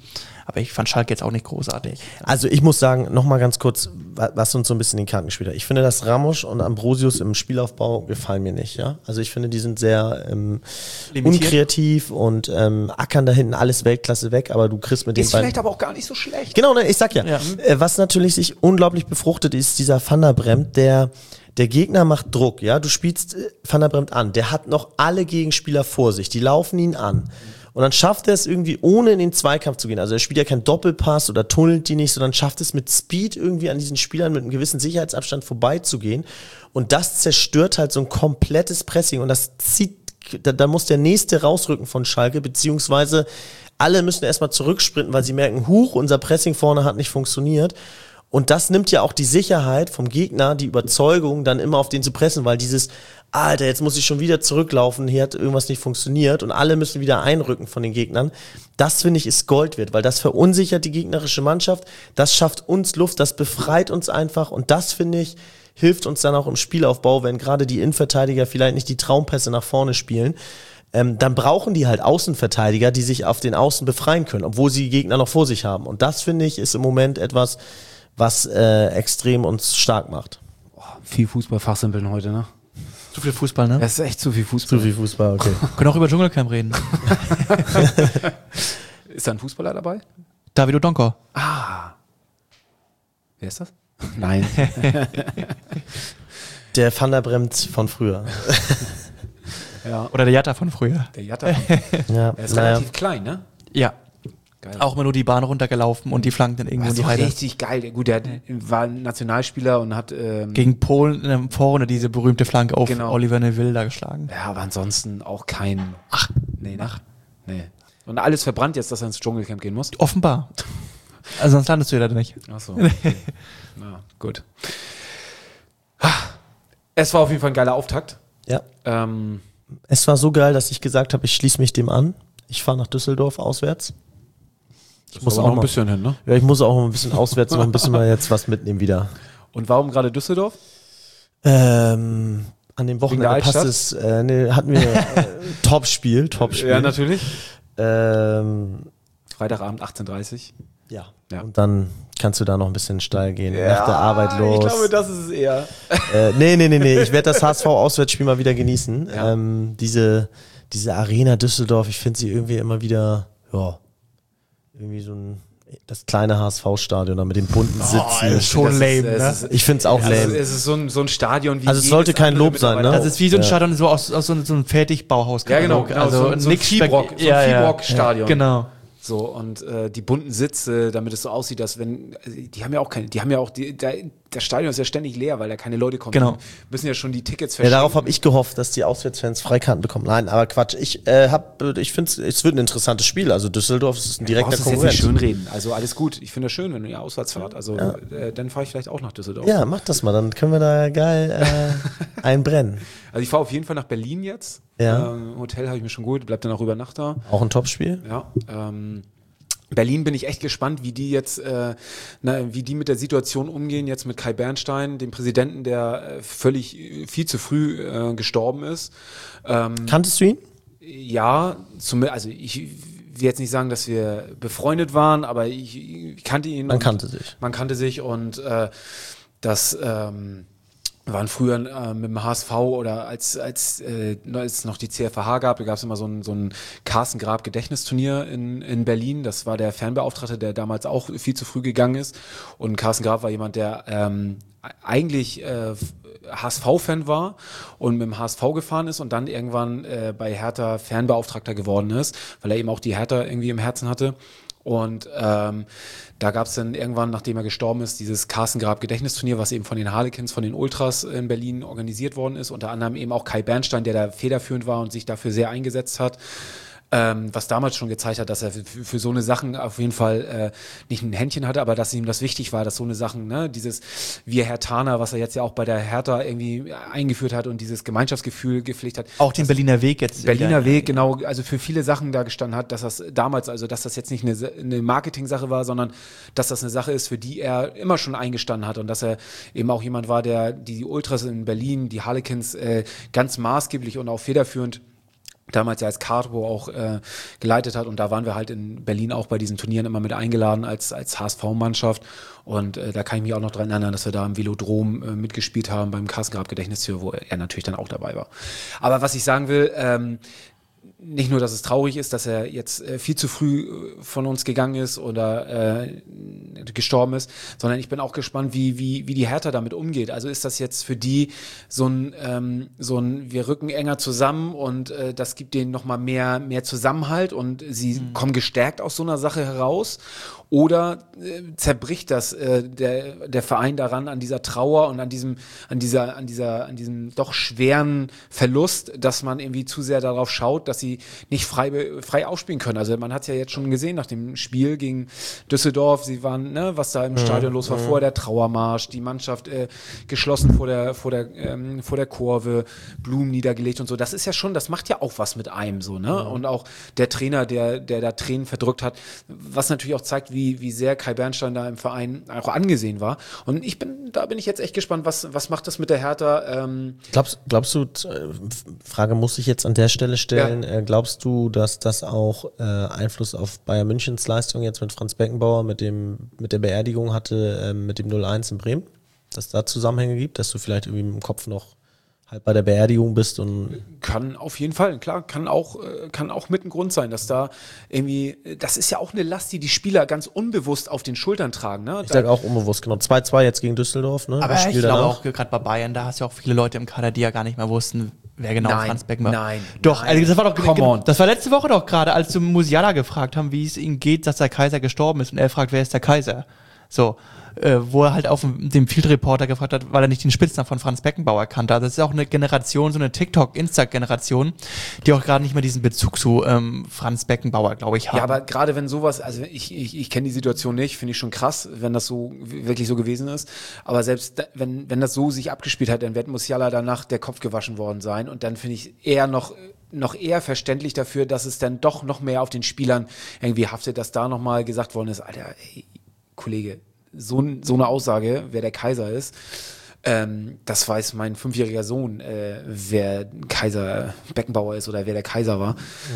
Aber ich fand Schalke jetzt auch nicht großartig. Also ich muss sagen, nochmal ganz kurz, was uns so ein bisschen in den Karten gespielt hat. Ich finde, dass Ramos und Ambrosius im Spielaufbau gefallen mir nicht. Ja? Also ich finde, die sind sehr unkreativ und ackern da hinten alles Weltklasse weg, aber du kriegst mit den Ist vielleicht aber auch gar nicht so schlecht. Genau, ne, ich sag ja. Was natürlich sich unglaublich befruchtet, ist dieser Van der Bremt, der Gegner macht Druck, ja, du spielst Van der Bremt an, der hat noch alle Gegenspieler vor sich, die laufen ihn an. Und dann schafft er es irgendwie, ohne in den Zweikampf zu gehen. Also er spielt ja keinen Doppelpass oder tunnelt die nicht, sondern schafft es mit Speed irgendwie an diesen Spielern mit einem gewissen Sicherheitsabstand vorbeizugehen. Und das zerstört halt so ein komplettes Pressing. Und das da muss der Nächste rausrücken von Schalke, beziehungsweise alle müssen erstmal zurücksprinten, weil sie merken, unser Pressing vorne hat nicht funktioniert. Und das nimmt ja auch die Sicherheit vom Gegner, die Überzeugung, dann immer auf den zu pressen, weil dieses, Alter, jetzt muss ich schon wieder zurücklaufen, hier hat irgendwas nicht funktioniert und alle müssen wieder einrücken von den Gegnern. Das, finde ich, ist Gold wert, weil das verunsichert die gegnerische Mannschaft, das schafft uns Luft, das befreit uns einfach und das, finde ich, hilft uns dann auch im Spielaufbau, wenn gerade die Innenverteidiger vielleicht nicht die Traumpässe nach vorne spielen. Dann brauchen die halt Außenverteidiger, die sich auf den Außen befreien können, obwohl sie die Gegner noch vor sich haben. Und das, finde ich, ist im Moment etwas, was extrem uns stark macht. Viel Fußball fachsimpeln heute, ne? Zu viel Fußball, ne? Das ist echt zu viel Fußball. Zu viel Fußball, okay. Können auch über Dschungelcamp reden. Ist da ein Fußballer dabei? Davido Donkor. Wer ist das? Nein. Der Van der Bremt von früher. Ja. Oder der Jatta von früher. Der Jatta. Ja, Er ist relativ klein, ne? Ja. Geil. Auch immer nur die Bahn runtergelaufen und die Flanken dann irgendwo Das in ist die doch Heide. richtig geil. Gut, der war ein Nationalspieler und hat Gegen Polen in der Vorrunde diese berühmte Flanke auf Genau. Oliver Neville da geschlagen. ja, aber ansonsten auch kein. Nee. Und alles verbrannt jetzt, dass er ins Dschungelcamp gehen muss. Offenbar. Also sonst landest du ja da nicht. Achso. Okay. Na, gut. Es war auf jeden Fall ein geiler Auftakt. Ja. Ähm, Es war so geil, dass ich gesagt habe, ich schließe mich dem an. Ich fahre nach Düsseldorf auswärts. Ich muss aber auch noch ein mal, bisschen hin, ne? ja, ich muss auch ein bisschen auswärts noch ein bisschen mal jetzt was mitnehmen wieder. Und warum gerade Düsseldorf? An dem der Wochenende passt Altstadt? es, hatten wir Topspiel. Ja, natürlich. Ähm, Freitagabend 18:30 ja. Ja. Und dann kannst du da noch ein bisschen steil gehen, nach der Arbeit los. Ich glaube, das ist es eher. Nee. Ich werde das HSV-Auswärtsspiel mal wieder genießen. Ja. Diese Arena Düsseldorf, ich finde sie irgendwie immer wieder, irgendwie das kleine HSV-Stadion da mit den bunten Sitzen. ist schon lame, ne? Ich finde es auch lame. Es ist so ein Stadion wie Also es jedes sollte kein andere Lob sein, mittlerweile ne? Das ist wie so ein Stadion so aus so einem Fertigbauhaus. Ja, genau. Also so ein nix Fibrock, Fibrock-Stadion. Genau. So, und die bunten Sitze, damit es so aussieht, dass die haben ja auch das Stadion ist ja ständig leer, weil da keine Leute kommen. Genau. Die müssen ja schon die Tickets Ja, verschenken. darauf habe ich gehofft, dass die Auswärtsfans Freikarten bekommen. Nein, aber Quatsch. Ich finde, es wird ein interessantes Spiel. Also Düsseldorf ist ein direkter jetzt nicht Konkurrent. schönreden. Also alles gut. Ich finde das schön, wenn ihr auswärts fahrt. Also dann fahre ich vielleicht auch nach Düsseldorf. Ja, mach das mal, dann können wir da geil einbrennen. Also ich fahre auf jeden Fall nach Berlin jetzt. Ja. Hotel habe ich mir schon geholt, bleib dann auch über Nacht da. Auch ein Topspiel. Ja. Berlin bin ich echt gespannt, wie die jetzt, wie die mit der Situation umgehen, jetzt mit Kai Bernstein, dem Präsidenten, der viel zu früh gestorben ist. Kanntest du ihn? Ja, also ich will jetzt nicht sagen, dass wir befreundet waren, aber ich kannte ihn. Man kannte sich. Man kannte sich und das waren früher mit dem HSV oder als es noch die CFH gab, da gab es immer so ein Carsten Grab Gedächtnisturnier in Berlin. Das war der Fernbeauftragte, der damals auch viel zu früh gegangen ist. Und Carsten Grab war jemand, der eigentlich HSV-Fan war und mit dem HSV gefahren ist und dann irgendwann bei Hertha Fernbeauftragter geworden ist, weil er eben auch die Hertha irgendwie im Herzen hatte. Und da gab es dann irgendwann, nachdem er gestorben ist, dieses Carsten Grab Gedächtnisturnier, was eben von den Harlequins, von den Ultras in Berlin organisiert worden ist. Unter anderem eben auch Kai Bernstein, der da federführend war und sich dafür sehr eingesetzt hat. Was damals schon gezeigt hat, dass er für so eine Sachen auf jeden Fall nicht ein Händchen hatte, aber dass ihm das wichtig war, dass so eine Sachen, ne, dieses Wir Herthaner, was er jetzt ja auch bei der Hertha irgendwie eingeführt hat und dieses Gemeinschaftsgefühl gepflegt hat. Auch den Berliner Weg jetzt. Berliner Weg, genau, also für viele Sachen da gestanden hat, dass das damals, also dass das jetzt nicht eine Marketing-Sache war, sondern dass das eine Sache ist, für die er immer schon eingestanden hat und dass er eben auch jemand war, der die Ultras in Berlin, die Harlequins ganz maßgeblich und auch federführend damals ja als Carbo auch geleitet hat, und da waren wir halt in Berlin auch bei diesen Turnieren immer mit eingeladen als HSV-Mannschaft, und da kann ich mich auch noch dran erinnern, dass wir da im Velodrom mitgespielt haben beim Carsten-Grab-Gedächtnistür, wo er natürlich dann auch dabei war. Aber was ich sagen will, nicht nur, dass es traurig ist, dass er jetzt viel zu früh von uns gegangen ist oder gestorben ist, sondern ich bin auch gespannt, wie die Hertha damit umgeht. Also ist das jetzt für die so ein wir rücken enger zusammen und das gibt denen nochmal mehr Zusammenhalt und sie kommen gestärkt aus so einer Sache heraus? Oder zerbricht das der Verein daran, an dieser Trauer und an diesem doch schweren Verlust, dass man irgendwie zu sehr darauf schaut, dass sie nicht frei aufspielen können. Also man hat es ja jetzt schon gesehen nach dem Spiel gegen Düsseldorf, sie waren, was da im Stadion los war, vor der Trauermarsch, die Mannschaft geschlossen vor der Kurve, Blumen niedergelegt und so. Das ist ja schon, das macht ja auch was mit einem so, ne? Und auch der Trainer, der da Tränen verdrückt hat, was natürlich auch zeigt, wie sehr Kai Bernstein da im Verein auch angesehen war. Und da bin ich jetzt echt gespannt, was macht das mit der Hertha? Glaubst du, Frage muss ich jetzt an der Stelle stellen, glaubst du, dass das auch Einfluss auf Bayern Münchens Leistung jetzt mit Franz Beckenbauer, mit der Beerdigung hatte, mit dem 0-1 in Bremen? Dass da Zusammenhänge gibt, dass du vielleicht irgendwie im Kopf noch halt bei der Beerdigung bist und kann auf jeden Fall, klar, kann auch mit ein Grund sein, dass da irgendwie, das ist ja auch eine Last, die Spieler ganz unbewusst auf den Schultern tragen, ne? Ich sage auch unbewusst, genau. 2-2 jetzt gegen Düsseldorf, ne? Aber ich glaube auch, gerade bei Bayern, da hast du ja auch viele Leute im Kader, die ja gar nicht mehr wussten, wer genau Franz Beckenbauer. Nein. Doch, also das war doch, das war letzte Woche doch gerade, als wir Musiala gefragt haben, wie es ihm geht, dass der Kaiser gestorben ist, und er fragt, wer ist der Kaiser? So. Wo er halt auf dem Field Reporter gefragt hat, weil er nicht den Spitznamen von Franz Beckenbauer kannte. Also das ist auch eine Generation, so eine TikTok-Insta-Generation, die auch gerade nicht mehr diesen Bezug zu Franz Beckenbauer, glaube ich, haben. Ja, aber gerade wenn sowas, also ich kenne die Situation nicht, finde ich schon krass, wenn das so wirklich so gewesen ist. Aber selbst wenn das so sich abgespielt hat, dann wird Musiala danach der Kopf gewaschen worden sein. Und dann finde ich eher noch eher verständlich dafür, dass es dann doch noch mehr auf den Spielern irgendwie haftet, dass da nochmal gesagt worden ist, Alter, ey, Kollege, so eine Aussage, wer der Kaiser ist, das weiß mein 5-jähriger Sohn, wer Kaiser Beckenbauer ist oder wer der Kaiser war.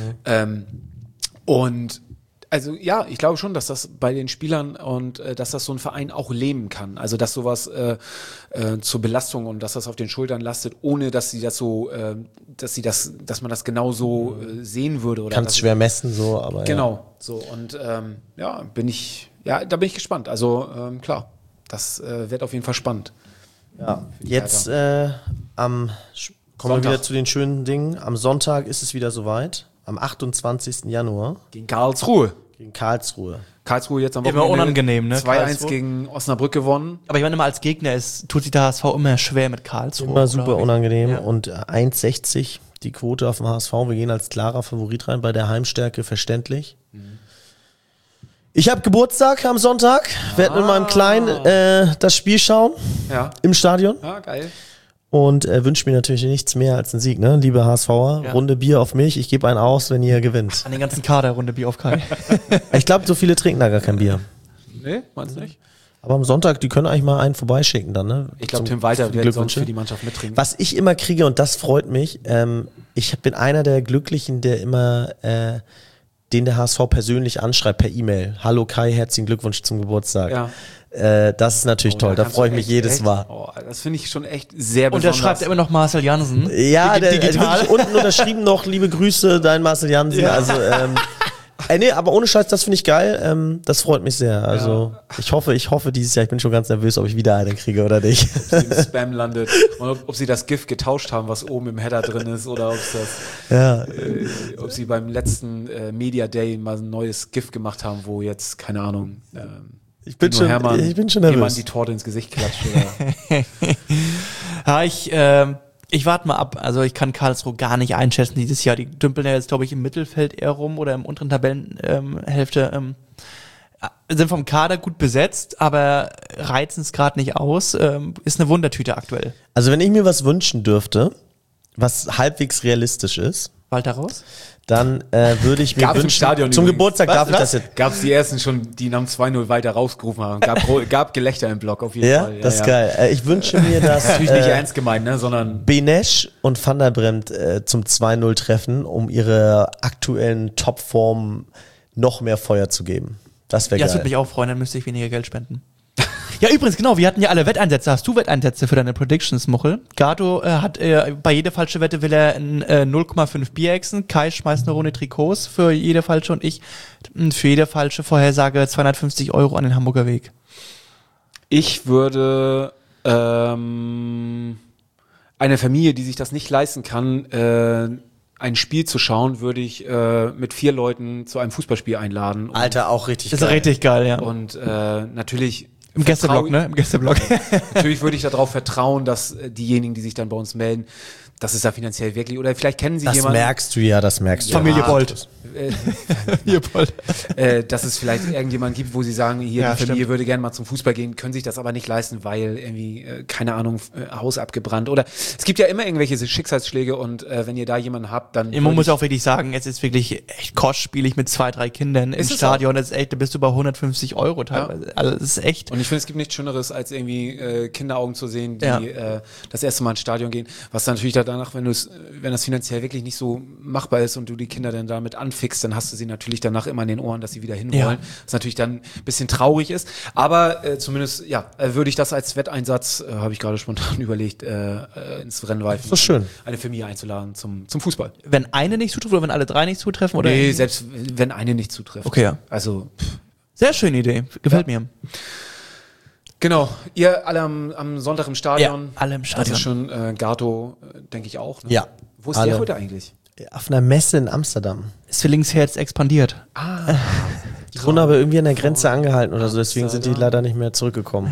Und also ja, ich glaube schon, dass das bei den Spielern und dass das so ein Verein auch lähmen kann. Also dass sowas zur Belastung und dass das auf den Schultern lastet, ohne dass sie das so, dass man das genau so sehen würde. Oder kannst schwer messen, so, aber genau, ja. So und da bin ich gespannt. Also klar, das wird auf jeden Fall spannend. Ja, jetzt kommen wir wieder zu den schönen Dingen. Am Sonntag ist es wieder soweit. Am 28. Januar. Gegen Karlsruhe. Karlsruhe jetzt am Wochenende. Immer unangenehm, ne? 2-1 gegen Osnabrück gewonnen. Aber ich meine, immer als Gegner tut sich der HSV immer schwer mit Karlsruhe. Immer super unangenehm. Ja. Und 1,60 die Quote auf dem HSV. Wir gehen als klarer Favorit rein, bei der Heimstärke verständlich. Ich habe Geburtstag am Sonntag, werde mit meinem Kleinen das Spiel schauen im Stadion. Ja, geil. Und wünsche mir natürlich nichts mehr als einen Sieg, ne? Liebe HSVer, Runde Bier auf mich, ich gebe einen aus, wenn ihr gewinnt. An den ganzen Kader, Runde Bier auf Kai. Ich glaube, so viele trinken da gar kein Bier. Nee, meinst du nicht? Aber am Sonntag, die können eigentlich mal einen vorbeischicken dann, ne? Ich glaube, Tim Walter wird sonst für die Mannschaft mittrinken. Was ich immer kriege, und das freut mich, ich bin einer der Glücklichen, der immer den der HSV persönlich anschreibt per E-Mail. Hallo Kai, herzlichen Glückwunsch zum Geburtstag. Ja. Das ist natürlich toll, da freue ich mich jedes Mal. Oh, das finde ich schon echt sehr besonders. Und da schreibt immer noch Marcel Jansen. Ja, der wirklich unten unterschrieben noch, liebe Grüße, dein Marcel Jansen. Ja. Also, nee, aber ohne Scheiß, das finde ich geil. Das freut mich sehr. Also ich hoffe dieses Jahr, ich bin schon ganz nervös, ob ich wieder eine kriege oder nicht. Ob sie im Spam landet und ob sie das GIF getauscht haben, was oben im Header drin ist, oder ob sie beim letzten Media Day mal ein neues GIF gemacht haben, wo jetzt, keine Ahnung, ich bin schon nervös. Jemand die Torte ins Gesicht klatscht. Ja, ich warte mal ab. Also ich kann Karlsruhe gar nicht einschätzen dieses Jahr. Die dümpeln ja jetzt, glaube ich, im Mittelfeld eher rum oder im unteren Tabellenhälfte. Sind vom Kader gut besetzt, aber reizen es gerade nicht aus. Ist eine Wundertüte aktuell. Also wenn ich mir was wünschen dürfte, was halbwegs realistisch ist, Walter raus? Dann würde ich mir Gab's im wünschen, Stadion zum übrigens. Geburtstag darf ich das jetzt. Gab es die ersten schon, die nach dem 2-0 weiter rausgerufen haben. Gab Gelächter im Block auf jeden Ja, Fall. das ist geil. Ich wünsche mir, dass Natürlich nicht ernst gemeint, ne, sondern Benesch und Van der Bremt zum 2-0 treffen, um ihre aktuellen Topformen noch mehr Feuer zu geben. Das wäre Ja, das geil. würde mich auch freuen, dann müsste ich weniger Geld spenden. Ja, übrigens, genau, wir hatten ja alle Wetteinsätze. Hast du Wetteinsätze für deine Predictions, Muchel? Gato hat bei jeder falsche Wette will er 0,5 Bierechsen. Kai schmeißt eine Runde Trikots für jede falsche und ich für jede falsche Vorhersage 250 € an den Hamburger Weg. ich würde eine Familie, die sich das nicht leisten kann, ein Spiel zu schauen, würde ich mit 4 Leuten zu einem Fußballspiel einladen. Alter, auch richtig Das geil. ist richtig geil, ja. Und natürlich Im Gästeblock, ne? Im Gästeblock. Natürlich würde ich darauf vertrauen, dass diejenigen, die sich dann bei uns melden, dass es da finanziell wirklich, oder vielleicht kennen Sie Das jemanden, merkst du ja, das merkst du. Familie Ja. Bolt. Familie Bolt. dass es vielleicht irgendjemanden gibt, wo Sie sagen, hier Ja, die Familie stimmt. würde gerne mal zum Fußball gehen, können sich das aber nicht leisten, weil irgendwie, keine Ahnung, Haus abgebrannt oder es gibt ja immer irgendwelche Schicksalsschläge und wenn ihr da jemanden habt, dann Man würde muss ich- auch wirklich sagen, es ist wirklich echt kostspielig mit 2, 3 Kindern im Ist es Stadion. Das ist echt, da bist du bei 150 € teilweise. Also, das ist echt. Und ich finde, es gibt nichts Schöneres, als irgendwie Kinderaugen zu sehen, die Ja. das erste Mal ins Stadion gehen. Was dann natürlich danach, wenn das finanziell wirklich nicht so machbar ist und du die Kinder dann damit anfickst, dann hast du sie natürlich danach immer in den Ohren, dass sie wieder hinwollen. Ja. Was natürlich dann ein bisschen traurig ist. Aber zumindest, ja, würde ich das als Wetteinsatz, habe ich gerade spontan überlegt, ins Rennen werfen. Das ist schön. Eine Familie einzuladen zum Fußball. Wenn eine nicht zutrifft oder wenn alle 3 nicht zutreffen? Oder Nee, selbst wenn eine nicht zutrifft. Okay, ja. Also, Sehr schöne Idee. Gefällt mir. genau. Ihr alle am Sonntag im Stadion. Ja, alle im Stadion. Das ist schon Gato, denke ich auch. Ne? Ja. Wo ist Alle. der heute eigentlich? Auf einer Messe in Amsterdam. Zwillingsherz expandiert. Die wurden aber irgendwie an der Grenze angehalten oder so, deswegen sind die leider nicht mehr zurückgekommen.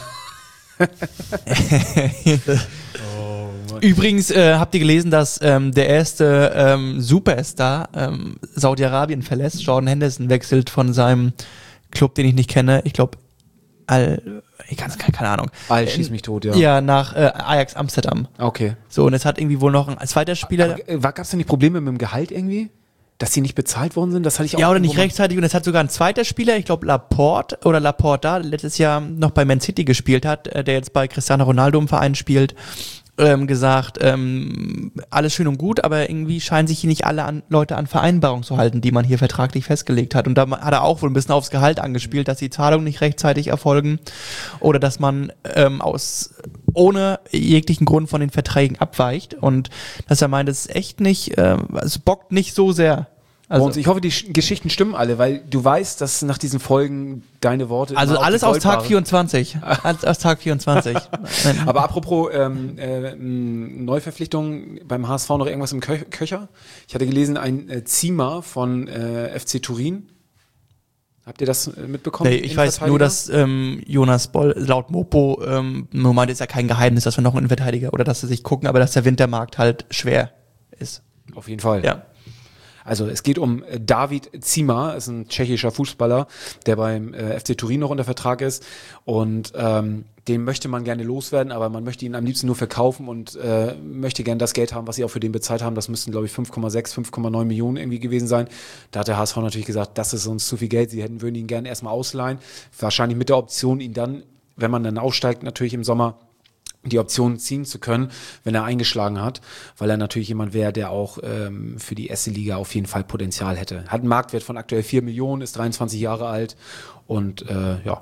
Übrigens habt ihr gelesen, dass der erste Superstar Saudi-Arabien verlässt. Jordan Henderson wechselt von seinem Club, den ich nicht kenne. Ich glaube, keine Ahnung. Schieß mich tot, ja. Ja, nach Ajax Amsterdam. Okay. So, und es hat irgendwie wohl noch ein zweiter Spieler. Gab es denn die Probleme mit dem Gehalt irgendwie? Dass die nicht bezahlt worden sind? Das hatte ich auch. Ja, oder nicht irgendwo mal- rechtzeitig. Und es hat sogar ein zweiter Spieler, ich glaube Laporte, der letztes Jahr noch bei Man City gespielt hat, der jetzt bei Cristiano Ronaldo im Verein spielt, gesagt, alles schön und gut, aber irgendwie scheinen sich hier nicht alle Leute an Vereinbarungen zu halten, die man hier vertraglich festgelegt hat. Und da hat er auch wohl ein bisschen aufs Gehalt angespielt, dass die Zahlungen nicht rechtzeitig erfolgen oder dass man ohne jeglichen Grund von den Verträgen abweicht. Und dass er meint, es ist echt nicht, es bockt nicht so sehr. Also, Und ich hoffe, die Geschichten stimmen alle, weil du weißt, dass nach diesen Folgen deine Worte. also immer auch alles die aus Tag Goldbarren- 24. Alles aus Tag 24. Aber apropos Neuverpflichtungen beim HSV noch irgendwas im Köcher. Ich hatte gelesen, ein Ziemer von FC Turin. Habt ihr das mitbekommen? Nee, ich weiß nur, dass Jonas Boll laut Mopo nur meint, ist ja kein Geheimnis, dass wir noch einen Innenverteidiger oder dass sie sich gucken, aber dass der Wintermarkt halt schwer ist. Auf jeden Fall. Ja. Also es geht um David Zima, ist ein tschechischer Fußballer, der beim FC Turin noch unter Vertrag ist und den möchte man gerne loswerden, aber man möchte ihn am liebsten nur verkaufen und möchte gerne das Geld haben, was sie auch für den bezahlt haben. Das müssten, glaube ich, 5,6, 5,9 Millionen irgendwie gewesen sein. Da hat der HSV natürlich gesagt, das ist uns zu viel Geld, würden ihn gerne erstmal ausleihen, wahrscheinlich mit der Option, ihn dann, wenn man dann aufsteigt, natürlich im Sommer, die Option ziehen zu können, wenn er eingeschlagen hat, weil er natürlich jemand wäre, der auch für die erste Liga auf jeden Fall Potenzial hätte. Hat einen Marktwert von aktuell 4 Millionen, ist 23 Jahre alt und ja,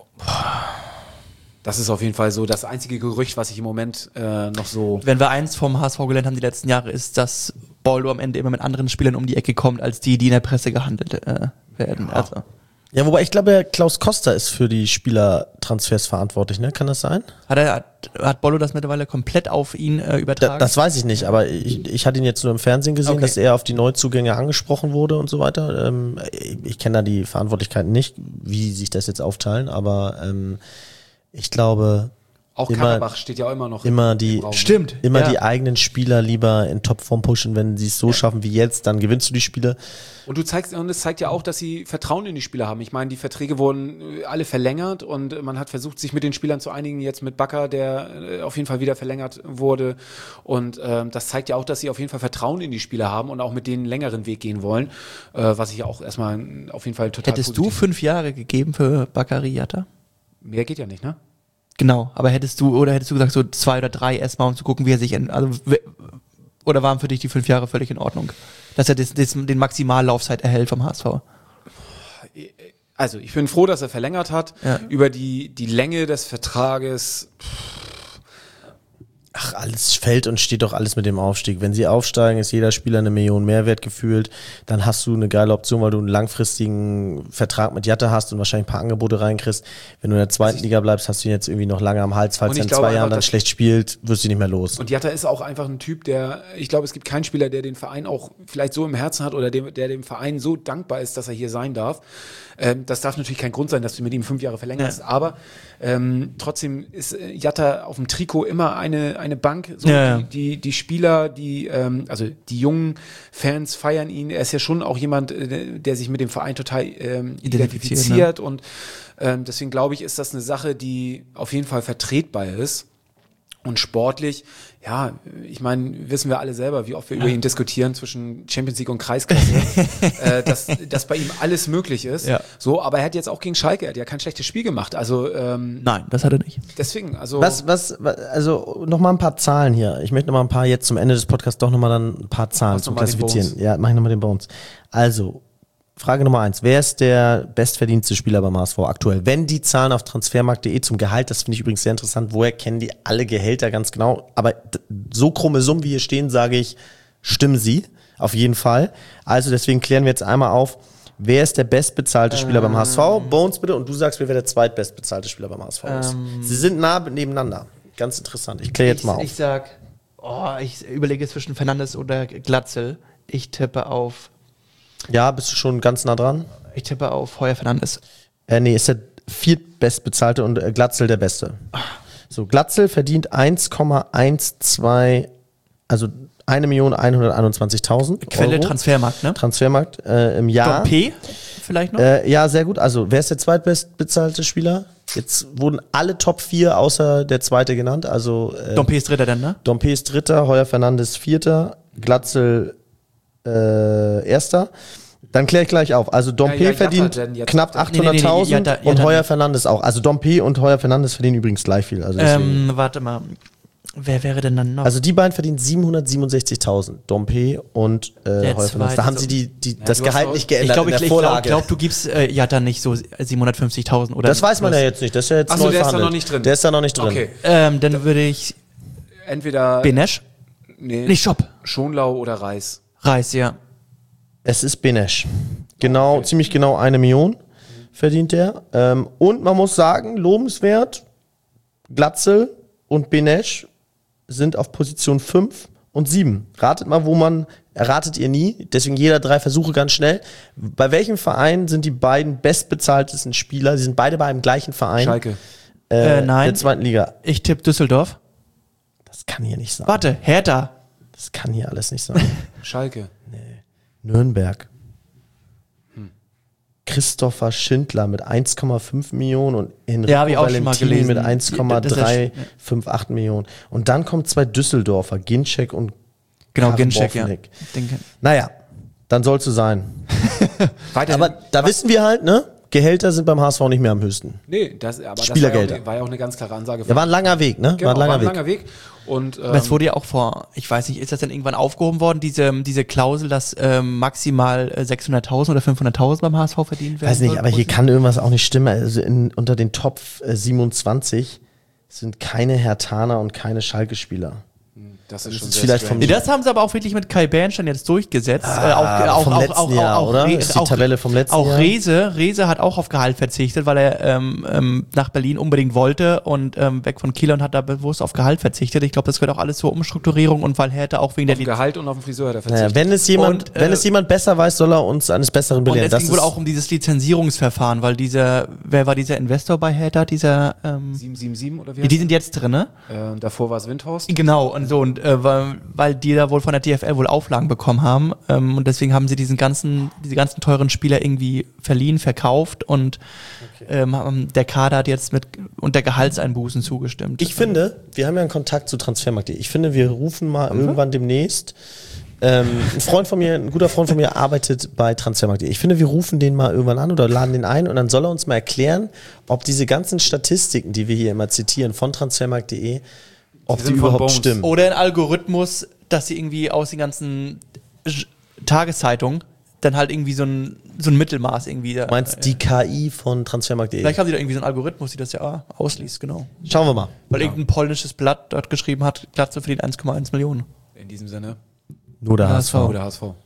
das ist auf jeden Fall so das einzige Gerücht, was ich im Moment noch so... Wenn wir eins vom HSV gelernt haben die letzten Jahre, ist, dass Boldo am Ende immer mit anderen Spielern um die Ecke kommt, als die in der Presse gehandelt werden. Ja. Also, Ja, wobei ich glaube, Klaus Costa ist für die Spielertransfers verantwortlich, ne? Kann das sein? hat Bollo das mittlerweile komplett auf ihn übertragen? Das weiß ich nicht, aber ich hatte ihn jetzt nur im Fernsehen gesehen, Okay. dass er auf die Neuzugänge angesprochen wurde und so weiter. Ich kenne da die Verantwortlichkeiten nicht, wie sich das jetzt aufteilen, aber ich glaube, Auch Karabach steht ja auch immer noch im Raum. Stimmt. Die eigenen Spieler lieber in Topform pushen, wenn sie es so schaffen wie jetzt, dann gewinnst du die Spiele. Und es zeigt ja auch, dass sie Vertrauen in die Spieler haben. Ich meine, die Verträge wurden alle verlängert und man hat versucht, sich mit den Spielern zu einigen, jetzt mit Bakker, der auf jeden Fall wieder verlängert wurde. Und das zeigt ja auch, dass sie auf jeden Fall Vertrauen in die Spieler haben und auch mit denen einen längeren Weg gehen wollen, was ich auch erstmal auf jeden Fall total Hättest positiv. du 5 Jahre gegeben für Bakkari Jatta? Mehr geht ja nicht, ne? Genau, aber hättest du gesagt, so 2 oder 3 erstmal, um zu gucken, wie er sich, oder waren für dich die 5 Jahre völlig in Ordnung? Dass er den Maximallaufzeit erhält vom HSV? Also, ich bin froh, dass er verlängert hat. Ja. Über die Länge des Vertrages, Ach, alles fällt und steht doch alles mit dem Aufstieg. Wenn sie aufsteigen, ist jeder Spieler 1 Million Mehrwert gefühlt. Dann hast du eine geile Option, weil du einen langfristigen Vertrag mit Jatta hast und wahrscheinlich ein paar Angebote reinkriegst. Wenn du in der zweiten Liga bleibst, hast du ihn jetzt irgendwie noch lange am Hals. Falls Und er ich in glaube 2 Jahren einfach, dann schlecht spielt, wirst du nicht mehr los. und Jatta ist auch einfach ein Typ, ich glaube, es gibt keinen Spieler, der den Verein auch vielleicht so im Herzen hat oder der dem Verein so dankbar ist, dass er hier sein darf. Das darf natürlich kein Grund sein, dass du mit ihm 5 Jahre verlängerst, aber trotzdem ist Jatta auf dem Trikot immer eine Bank. So, die Spieler, also die jungen Fans feiern ihn. Er ist ja schon auch jemand, der sich mit dem Verein total identifiziert und deswegen glaube ich, ist das eine Sache, die auf jeden Fall vertretbar ist. Und sportlich, ja, ich meine, wissen wir alle selber, wie oft wir über ihn diskutieren zwischen Champions League und Kreisklasse, dass bei ihm alles möglich ist. Ja. So, aber er hat jetzt auch gegen Schalke, er hat ja kein schlechtes Spiel gemacht. Also Nein, das hat er nicht. deswegen, also Also nochmal ein paar Zahlen hier. Ich möchte nochmal ein paar jetzt zum Ende des Podcasts doch nochmal dann ein paar Zahlen Machst zum noch mal den Klassifizieren. Bones. Ja, mach ich nochmal den Bones. Also, Frage Nummer 1. Wer ist der bestverdienste Spieler beim HSV aktuell? Wenn die Zahlen auf transfermarkt.de zum Gehalt, das finde ich übrigens sehr interessant, woher kennen die alle Gehälter ganz genau? Aber so krumme Summen, wie hier stehen, sage ich, stimmen sie. Auf jeden Fall. Also deswegen klären wir jetzt einmal auf, wer ist der bestbezahlte Spieler beim HSV? Bones bitte. Und du sagst mir, wer der zweitbestbezahlte Spieler beim HSV ist. Sie sind nah nebeneinander. Ganz interessant. Ich kläre jetzt mal auf. Ich sag, ich überlege zwischen Fernandes oder Glatzel. Ich tippe auf Ja, bist du schon ganz nah dran? Heuer Fernandes. Nee, ist der viertbestbezahlte und Glatzel der Beste. So, Glatzel verdient 1,12, also 1.121.000 Quelle Euro. Transfermarkt, ne? Transfermarkt im Jahr. Dompe vielleicht noch? Ja, sehr gut. Also, wer ist der zweitbestbezahlte Spieler? Jetzt wurden alle Top 4 außer der zweite genannt. Also Dompe ist Dritter dann, ne? Dompe ist Dritter, Heuer Fernandes Vierter, Glatzel Erster. Dann kläre ich gleich auf. Also Dompe Jatta verdient denn jetzt knapp auf 800.000 Jatta und Heuer nicht. Fernandes auch. Also Dompe und Heuer Fernandes verdienen übrigens gleich viel. Also, deswegen. Warte mal. Wer wäre denn dann noch? Also die beiden verdienen 767.000. Dompe und Heuer Fernandes. Da zweite haben so- sie das du Gehalt hast nicht ich geändert glaube, in der Vorlage. ich glaub, du gibst Jatta nicht so 750.000 oder. Das weiß man ja jetzt nicht. Das ist ja jetzt Ach so, neu der ist da verhandelt. noch nicht drin. Der ist da noch nicht drin. okay. Dann würde ich Entweder Benesch? Nee, Schopp. Schonlau oder Reis. Reis, ja. Es ist Benesch. Genau, ziemlich genau 1 Million verdient der. Und man muss sagen, lobenswert, Glatzel und Benesch sind auf Position 5 und 7. Ratet mal, erratet ihr nie, deswegen jeder 3 Versuche ganz schnell. Bei welchem Verein sind die beiden bestbezahltesten Spieler? Sie sind beide bei einem gleichen Verein. Schalke. Nein. Der zweiten Liga. Ich tippe Düsseldorf. Das kann hier nicht sein. Warte, Hertha. Das kann hier alles nicht sein. Schalke. Nürnberg. Christopher Schindler mit 1,5 Millionen und Enrico Ja, hab ich auch schon mal Valentini gelesen. mit Das ist 1,358 Millionen. Und dann kommen 2 Düsseldorfer, Ginczek und Genau, Carsten Ginczek, ja. Boffelnick. Denke. Naja, dann soll es so sein. Weiterhin. Aber da wissen wir halt, ne? Gehälter sind beim HSV nicht mehr am höchsten. Nee, aber Spielergelder. das war ja auch eine ganz klare Ansage. Ja, war ein langer Weg, ne? Genau, war ein langer Weg. Und Aber es wurde ja auch ich weiß nicht, ist das denn irgendwann aufgehoben worden, diese Klausel, dass maximal 600.000 oder 500.000 beim HSV verdient werden? Weiß nicht, soll? aber hier kann irgendwas auch nicht stimmen. Also unter den Top 27 sind keine Herthaner und keine Schalke-Spieler. Das ist schon ist sehr vielleicht strange. Nee, das haben sie aber auch wirklich mit Kai Bernstein jetzt durchgesetzt. vom letzten Jahr, oder? Ist die Tabelle vom letzten Jahr? Auch Rehse hat auch auf Gehalt verzichtet, weil er nach Berlin unbedingt wollte und weg von Kiel und hat da bewusst auf Gehalt verzichtet. Ich glaube, das gehört auch alles zur Umstrukturierung und weil Hertha auch wegen Auf der Gehalt und auf den Friseur hat er verzichtet. Wenn es jemand besser weiß, soll er uns eines Besseren und belehren. es ging wohl auch um dieses Lizenzierungsverfahren, weil wer war dieser Investor bei Hertha, dieser 777 oder wie? die sind jetzt drin, ne? Davor war es Windhorst. Genau, und so, und weil die da wohl von der DFL wohl Auflagen bekommen haben und deswegen haben sie diese ganzen teuren Spieler irgendwie verliehen, verkauft und der Kader hat jetzt unter Gehaltseinbußen zugestimmt. Ich finde, wir haben ja einen Kontakt zu Transfermarkt.de. Ich finde, wir rufen mal irgendwann demnächst. Ein guter Freund von mir arbeitet bei Transfermarkt.de. Ich finde, wir rufen den mal irgendwann an oder laden den ein und dann soll er uns mal erklären, ob diese ganzen Statistiken, die wir hier immer zitieren von Transfermarkt.de, ob die überhaupt stimmen. Oder ein Algorithmus, dass sie irgendwie aus den ganzen Tageszeitungen dann halt irgendwie so ein Mittelmaß irgendwie. Du meinst die KI von Transfermarkt.de? Vielleicht haben sie da irgendwie so einen Algorithmus, die das ja ausliest, genau. Schauen wir mal. Weil irgendein polnisches Blatt dort geschrieben hat, Glatze verdient 1,1 Millionen. In diesem Sinne. Nur der HSV. Nur der HSV.